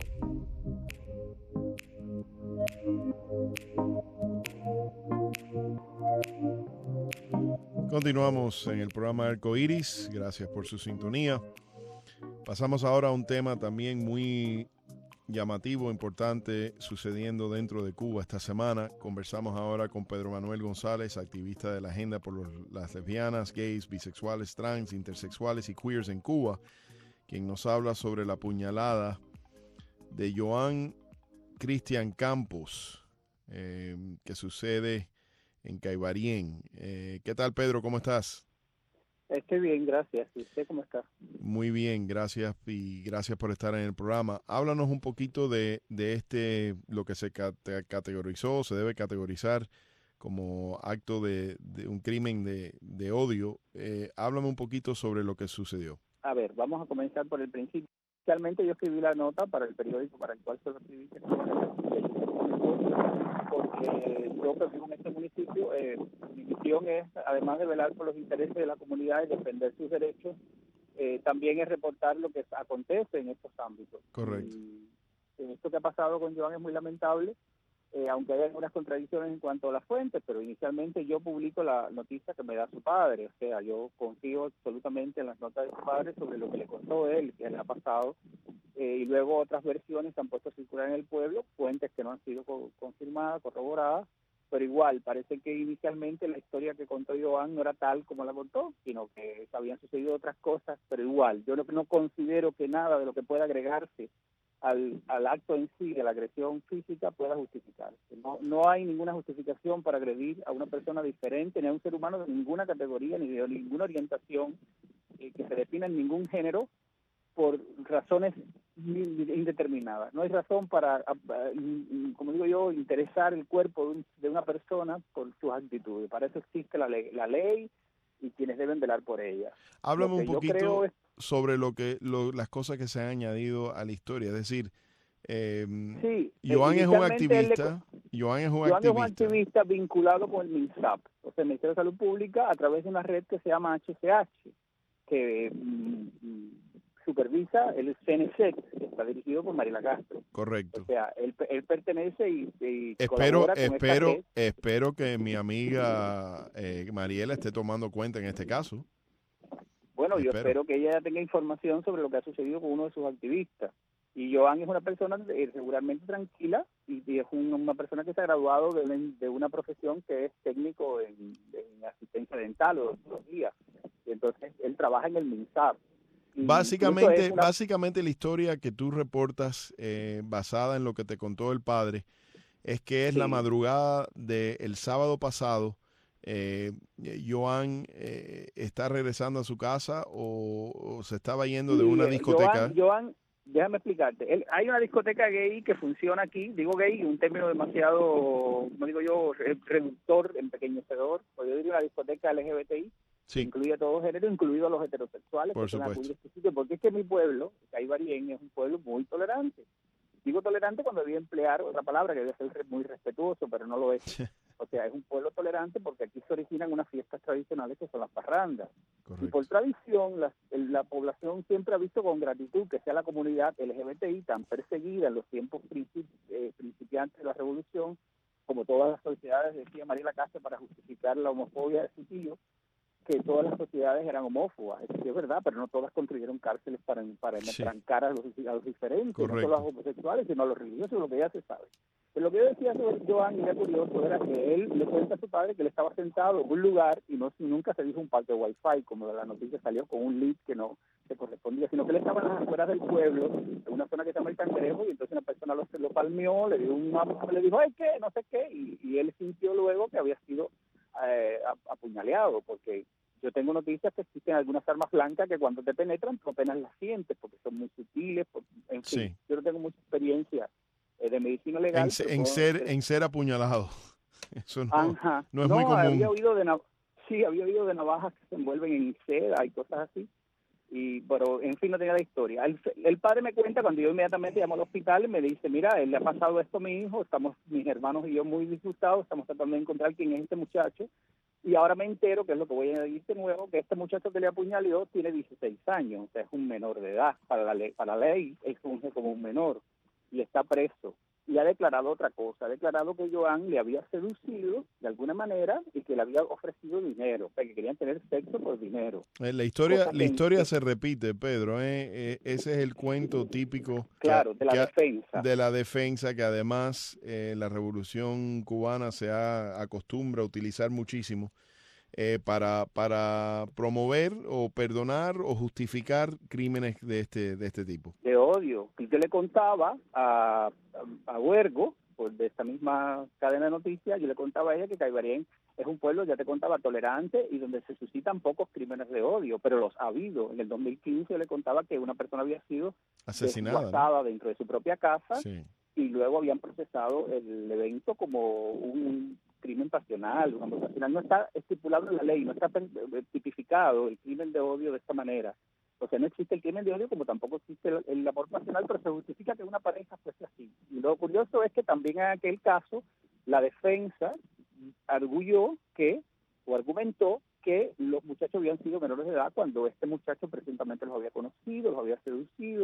Continuamos en el programa Arcoiris. Gracias por su sintonía. Pasamos ahora a un tema también muy llamativo, importante, sucediendo dentro de Cuba esta semana. Conversamos ahora con Pedro Manuel González, activista de la agenda por los, las lesbianas, gays, bisexuales, trans, intersexuales y queers en Cuba, quien nos habla sobre la puñalada de Joan Cristian Campos, eh, que sucede en Caibarien. Eh, ¿Qué tal, Pedro? ¿Cómo estás? Estoy bien, gracias. ¿Y usted cómo está? Muy bien, gracias y gracias por estar en el programa. Háblanos un poquito de, de este, lo que se categorizó, se debe categorizar como acto de, de un crimen de, de odio. Eh, háblame un poquito sobre lo que sucedió. A ver, vamos a comenzar por el principio. Inicialmente yo escribí la nota para el periódico para el cual se lo escribí, porque yo que vivo en este municipio, eh, mi misión es, además de velar por los intereses de la comunidad y defender sus derechos, eh, también es reportar lo que acontece en estos ámbitos. Correcto. Y esto que ha pasado con Joan es muy lamentable, eh, aunque hay algunas contradicciones en cuanto a las fuentes, pero inicialmente yo publico la noticia que me da su padre, o sea, yo confío absolutamente en las notas de su padre sobre lo que le contó él, que le ha pasado, eh, y luego otras versiones se han puesto a circular en el pueblo, fuentes que no han sido co- confirmadas, corroboradas, pero igual, parece que inicialmente la historia que contó Joan no era tal como la contó, sino que habían sucedido otras cosas, pero igual, yo no, no considero que nada de lo que pueda agregarse al, al acto en sí de la agresión física pueda justificarse. No, no hay ninguna justificación para agredir a una persona diferente, ni a un ser humano de ninguna categoría, ni de ninguna orientación eh, que se defina en ningún género, por razones indeterminadas. No hay razón para, como digo yo, interesar el cuerpo de, un, de una persona por sus actitudes. Para eso existe la ley, la ley y quienes deben velar por ella. Háblame un poquito es, sobre lo que lo, las cosas que se han añadido a la historia. Es decir, eh, sí, Joan, eh, es un activista, le, Joan es un Joan activista. es un activista vinculado con el MINSAP, o sea, el Ministerio de Salud Pública, a través de una red que se llama H C H, que mm, supervisa el C N C, que está dirigido por Mariela Castro. Correcto. O sea, él, él pertenece y, y espero, colabora con espero, esta red. espero que mi amiga eh, Mariela esté tomando cuenta en este caso. Bueno, espero. yo espero que ella tenga información sobre lo que ha sucedido con uno de sus activistas. Y Joan es una persona eh, regularmente tranquila y, y es un, una persona que se ha graduado de una, de una profesión que es técnico en, en asistencia dental o odontología. Y entonces él trabaja en el MINSAP. Básicamente, una... básicamente la historia que tú reportas, eh, basada en lo que te contó el padre, es que es sí. la madrugada del sábado pasado. Eh, Joan eh, está regresando a su casa o, o se estaba yendo sí, de una discoteca. Joan, Joan, déjame explicarte. Él, hay una discoteca gay que funciona aquí. Digo gay, un término demasiado, no digo yo, reductor, empequeñecedor. Pues yo diría una discoteca L G B T I. Sí. Incluye a todo género, incluido a los heterosexuales. Por supuesto. Este porque es que mi pueblo, Caibarien, es un pueblo muy tolerante. Digo tolerante cuando debía emplear otra palabra que debe ser muy respetuoso, pero no lo es. O sea, es un pueblo tolerante porque aquí se originan unas fiestas tradicionales que son las parrandas. Correcto. Y por tradición, la, la población siempre ha visto con gratitud que sea la comunidad L G B T I tan perseguida en los tiempos principi eh, principiantes de la revolución, como todas las sociedades, decía Mariela Castro, para justificar la homofobia de su tío, que todas las sociedades eran homófobas. Eso sí es verdad, pero no todas construyeron cárceles para, para sí. trancar a los, a los diferentes, correcto. No solo a los homosexuales, sino a los religiosos, lo que ya se sabe. Pero lo que yo decía sobre Joan, y era curioso, era que él le cuenta a su padre que él estaba sentado en un lugar y no nunca se dijo un parque de wifi, como de la noticia salió con un lead que no se correspondía, sino que él estaba en las afueras del pueblo, en una zona que se llama el Cangrejo, y entonces una persona lo, lo palmeó, le dio un mapa, le dijo, ay, ¿qué? No sé qué, y, y él sintió luego que había sido eh, apuñaleado, porque yo tengo noticias que existen algunas armas blancas que cuando te penetran tú apenas las sientes porque son muy sutiles, porque, en fin, sí. Yo no tengo mucha experiencia eh, de medicina legal. En, en ser en ser apuñalado. Eso no, Ajá. no es no, muy común. Había oído de sí, había oído de navajas que se envuelven en seda y cosas así. Y, pero en fin, no tenía la historia. El, el padre me cuenta cuando yo inmediatamente llamo al hospital y me dice, mira, él le ha pasado esto a mi hijo, estamos mis hermanos y yo muy disgustados, estamos tratando de encontrar quién es este muchacho. Y ahora me entero, que es lo que voy a decir de nuevo, que este muchacho que le apuñaleó tiene dieciséis años, o sea, es un menor de edad. Para la ley, para la ley él funge como un menor y está preso. Y ha declarado otra cosa, ha declarado que Joan le había seducido de alguna manera y que le había ofrecido dinero, o sea, que querían tener sexo por dinero. Eh, la historia la historia se repite, Pedro, ¿eh? Eh, ese es el cuento típico claro, que, de la que, defensa. De la defensa, que además eh, la Revolución Cubana se ha, acostumbra a utilizar muchísimo eh, para, para promover o perdonar o justificar crímenes de este, de este tipo. De odio. Y yo le contaba a, a, a Huergo, pues de esta misma cadena de noticias, yo le contaba a ella que Caibarien es un pueblo, ya te contaba, tolerante y donde se suscitan pocos crímenes de odio, pero los ha habido. En el dos mil quince yo le contaba que una persona había sido asesinada, ¿no? dentro de su propia casa sí. y luego habían procesado el evento como un crimen pasional, un amor pasional. No está estipulado en la ley, no está tipificado el crimen de odio de esta manera. O sea, no existe el crimen de odio como tampoco existe el, el amor pasional, pero se justifica que una pareja fuese así. Y lo curioso es que también en aquel caso la defensa arguyó que, o argumentó que los muchachos habían sido menores de edad cuando este muchacho presuntamente los había conocido, los había seducido.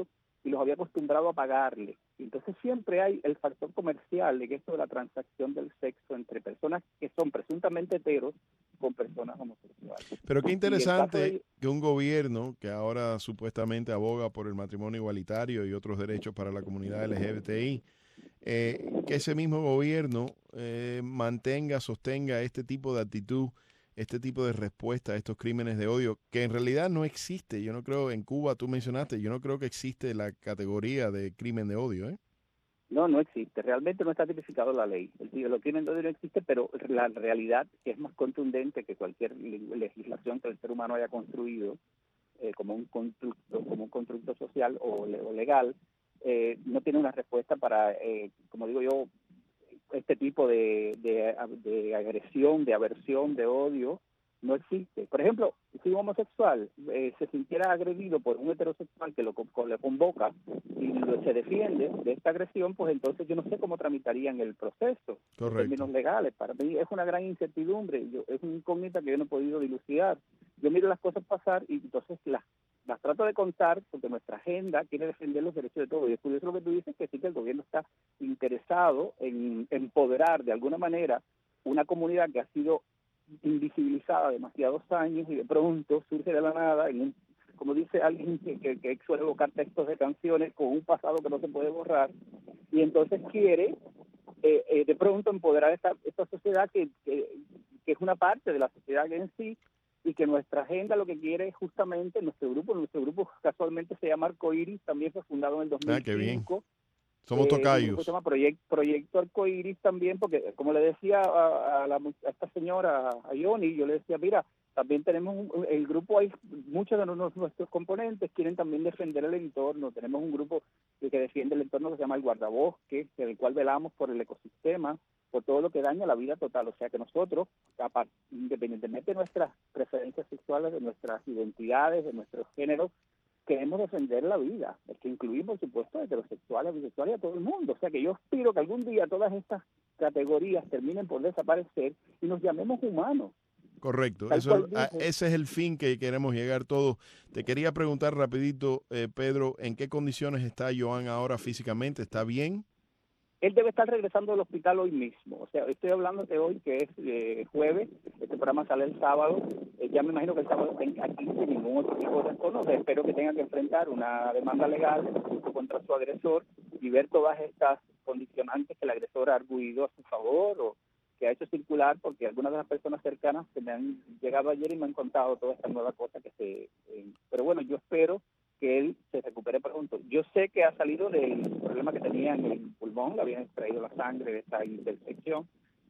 y los había acostumbrado a pagarle. Entonces siempre hay el factor comercial de que esto de la transacción del sexo entre personas que son presuntamente heteros con personas homosexuales. Pero qué interesante de... que un gobierno que ahora supuestamente aboga por el matrimonio igualitario y otros derechos para la comunidad L G B T I, eh, que ese mismo gobierno eh, mantenga, sostenga este tipo de actitud, este tipo de respuesta a estos crímenes de odio, que en realidad no existe. Yo no creo, en Cuba tú mencionaste, yo no creo que existe la categoría de crimen de odio, ¿eh? No, no existe. Realmente no está tipificado en la ley. El crimen de odio no existe, pero la realidad es más contundente que cualquier legislación que el ser humano haya construido eh, como un constructo, como un constructo social o, o legal, eh, no tiene una respuesta para, eh, como digo yo, este tipo de, de, de agresión, de aversión, de odio, no existe. Por ejemplo, si un homosexual eh, se sintiera agredido por un heterosexual que lo le convoca y lo, se defiende de esta agresión, pues entonces yo no sé cómo tramitarían el proceso. Correcto. En términos legales. Para mí es una gran incertidumbre, yo, es una incógnita que yo no he podido dilucidar. Yo miro las cosas pasar y entonces las, las trato de contar porque nuestra agenda quiere defender los derechos de todos. Y es curioso lo que tú dices, que sí que el gobierno está interesado en empoderar de alguna manera una comunidad que ha sido invisibilizada demasiados años y de pronto surge de la nada, en un, como dice alguien que, que, que suele evocar textos de canciones con un pasado que no se puede borrar, y entonces quiere eh, eh, de pronto empoderar esta, esta sociedad que, que, que es una parte de la sociedad en sí, y que nuestra agenda lo que quiere es justamente nuestro grupo, nuestro grupo casualmente se llama Arcoiris, también fue fundado en el dos mil cinco. Ah, qué bien. Somos tocayos. Eh, se llama Proyecto, Proyecto Arcoiris también, porque como le decía a, a, la, a esta señora, a Ioni, yo le decía, mira, también tenemos un, el grupo, hay muchos de los, nuestros componentes quieren también defender el entorno. Tenemos un grupo que, que defiende el entorno que se llama el guardabosque, en el cual velamos por el ecosistema, por todo lo que daña la vida total. O sea que nosotros, independientemente de nuestras preferencias sexuales, de nuestras identidades, de nuestros géneros, queremos defender la vida, es que incluimos, por supuesto, heterosexuales, bisexuales y a todo el mundo. O sea que yo aspiro que algún día todas estas categorías terminen por desaparecer y nos llamemos humanos. Correcto, eso, a, ese es el fin que queremos llegar todos. Te quería preguntar rapidito, eh, Pedro, ¿en qué condiciones está Joan ahora físicamente? ¿Está bien? Él debe estar regresando al hospital hoy mismo. O sea, estoy hablando de hoy, que es eh, jueves. Este programa sale el sábado. Eh, ya me imagino que el sábado tenga aquí sin ningún otro tipo de trastorno. Espero que tenga que enfrentar una demanda legal contra su agresor y ver todas estas condicionantes que el agresor ha arguido a su favor o que ha hecho circular, porque algunas de las personas cercanas que me han llegado ayer y me han contado toda esta nueva cosa que se... Eh, pero bueno, yo espero que él se recupere pronto. Yo sé que ha salido del problema que tenía en el pulmón, le habían extraído la sangre de esta intersección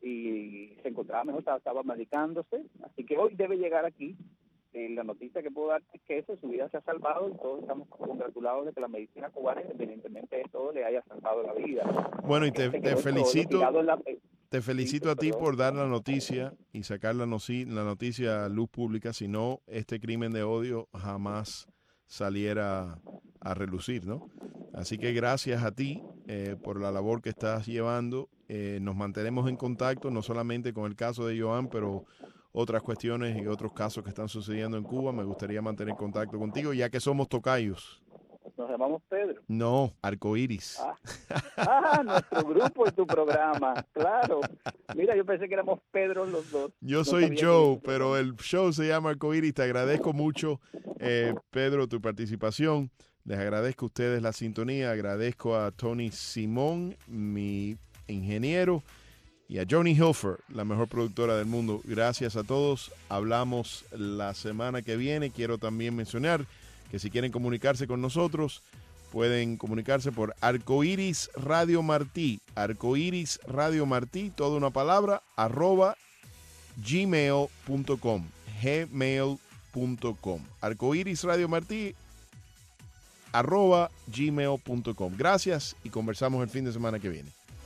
y se encontraba mejor, estaba, estaba medicándose, así que hoy debe llegar aquí. Eh, la noticia que puedo dar es que eso, su vida se ha salvado y todos estamos congratulados de que la medicina cubana, independientemente de todo, le haya salvado la vida. Bueno, y te, te felicito, la, te felicito a ti por dar la noticia y sacar la, noci, la noticia a luz pública, si no, este crimen de odio jamás saliera a relucir, ¿no? Así que gracias a ti eh, por la labor que estás llevando. Eh, nos mantenemos en contacto, no solamente con el caso de Joan, pero otras cuestiones y otros casos que están sucediendo en Cuba. Me gustaría mantener contacto contigo, ya que somos tocayos. Nos llamamos Pedro. No, Arcoiris. Ah, ah, nuestro grupo y tu programa, claro. Mira, yo pensé que éramos Pedro los dos. Yo no soy Joe, pero el show se llama Arcoiris. Te agradezco mucho, eh, Pedro, tu participación. Les agradezco a ustedes la sintonía. Agradezco a Tony Simón, mi ingeniero, y a Joni Hilfer, la mejor productora del mundo. Gracias a todos. Hablamos la semana que viene. Quiero también mencionar que si quieren comunicarse con nosotros, pueden comunicarse por Arcoiris Radio Martí, Arcoiris Radio Martí, toda una palabra, arroba gmail punto com, gmail punto com, Arcoiris Radio Martí, arroba gmail punto com. Gracias y conversamos el fin de semana que viene.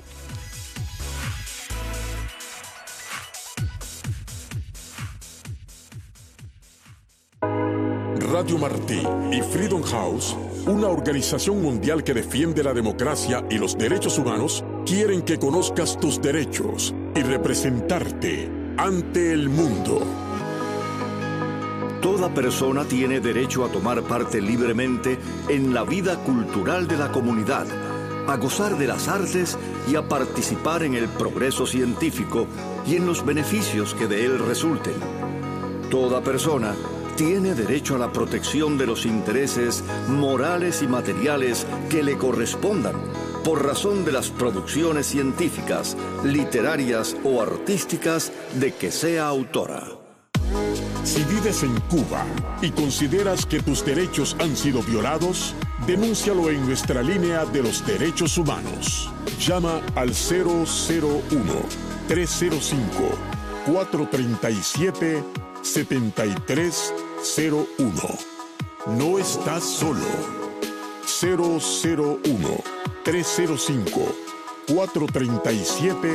Radio Martí y Freedom House, una organización mundial que defiende la democracia y los derechos humanos, quieren que conozcas tus derechos y representarte ante el mundo. Toda persona tiene derecho a tomar parte libremente en la vida cultural de la comunidad, a gozar de las artes y a participar en el progreso científico y en los beneficios que de él resulten. Toda persona tiene derecho a la protección de los intereses morales y materiales que le correspondan por razón de las producciones científicas, literarias o artísticas de que sea autora. Si vives en Cuba y consideras que tus derechos han sido violados, denúncialo en nuestra línea de los derechos humanos. Llama al cero cero uno, tres cero cinco, cuatro tres siete, siete tres cero uno. No estás solo. cero cero uno, tres cero cinco, cuatro tres siete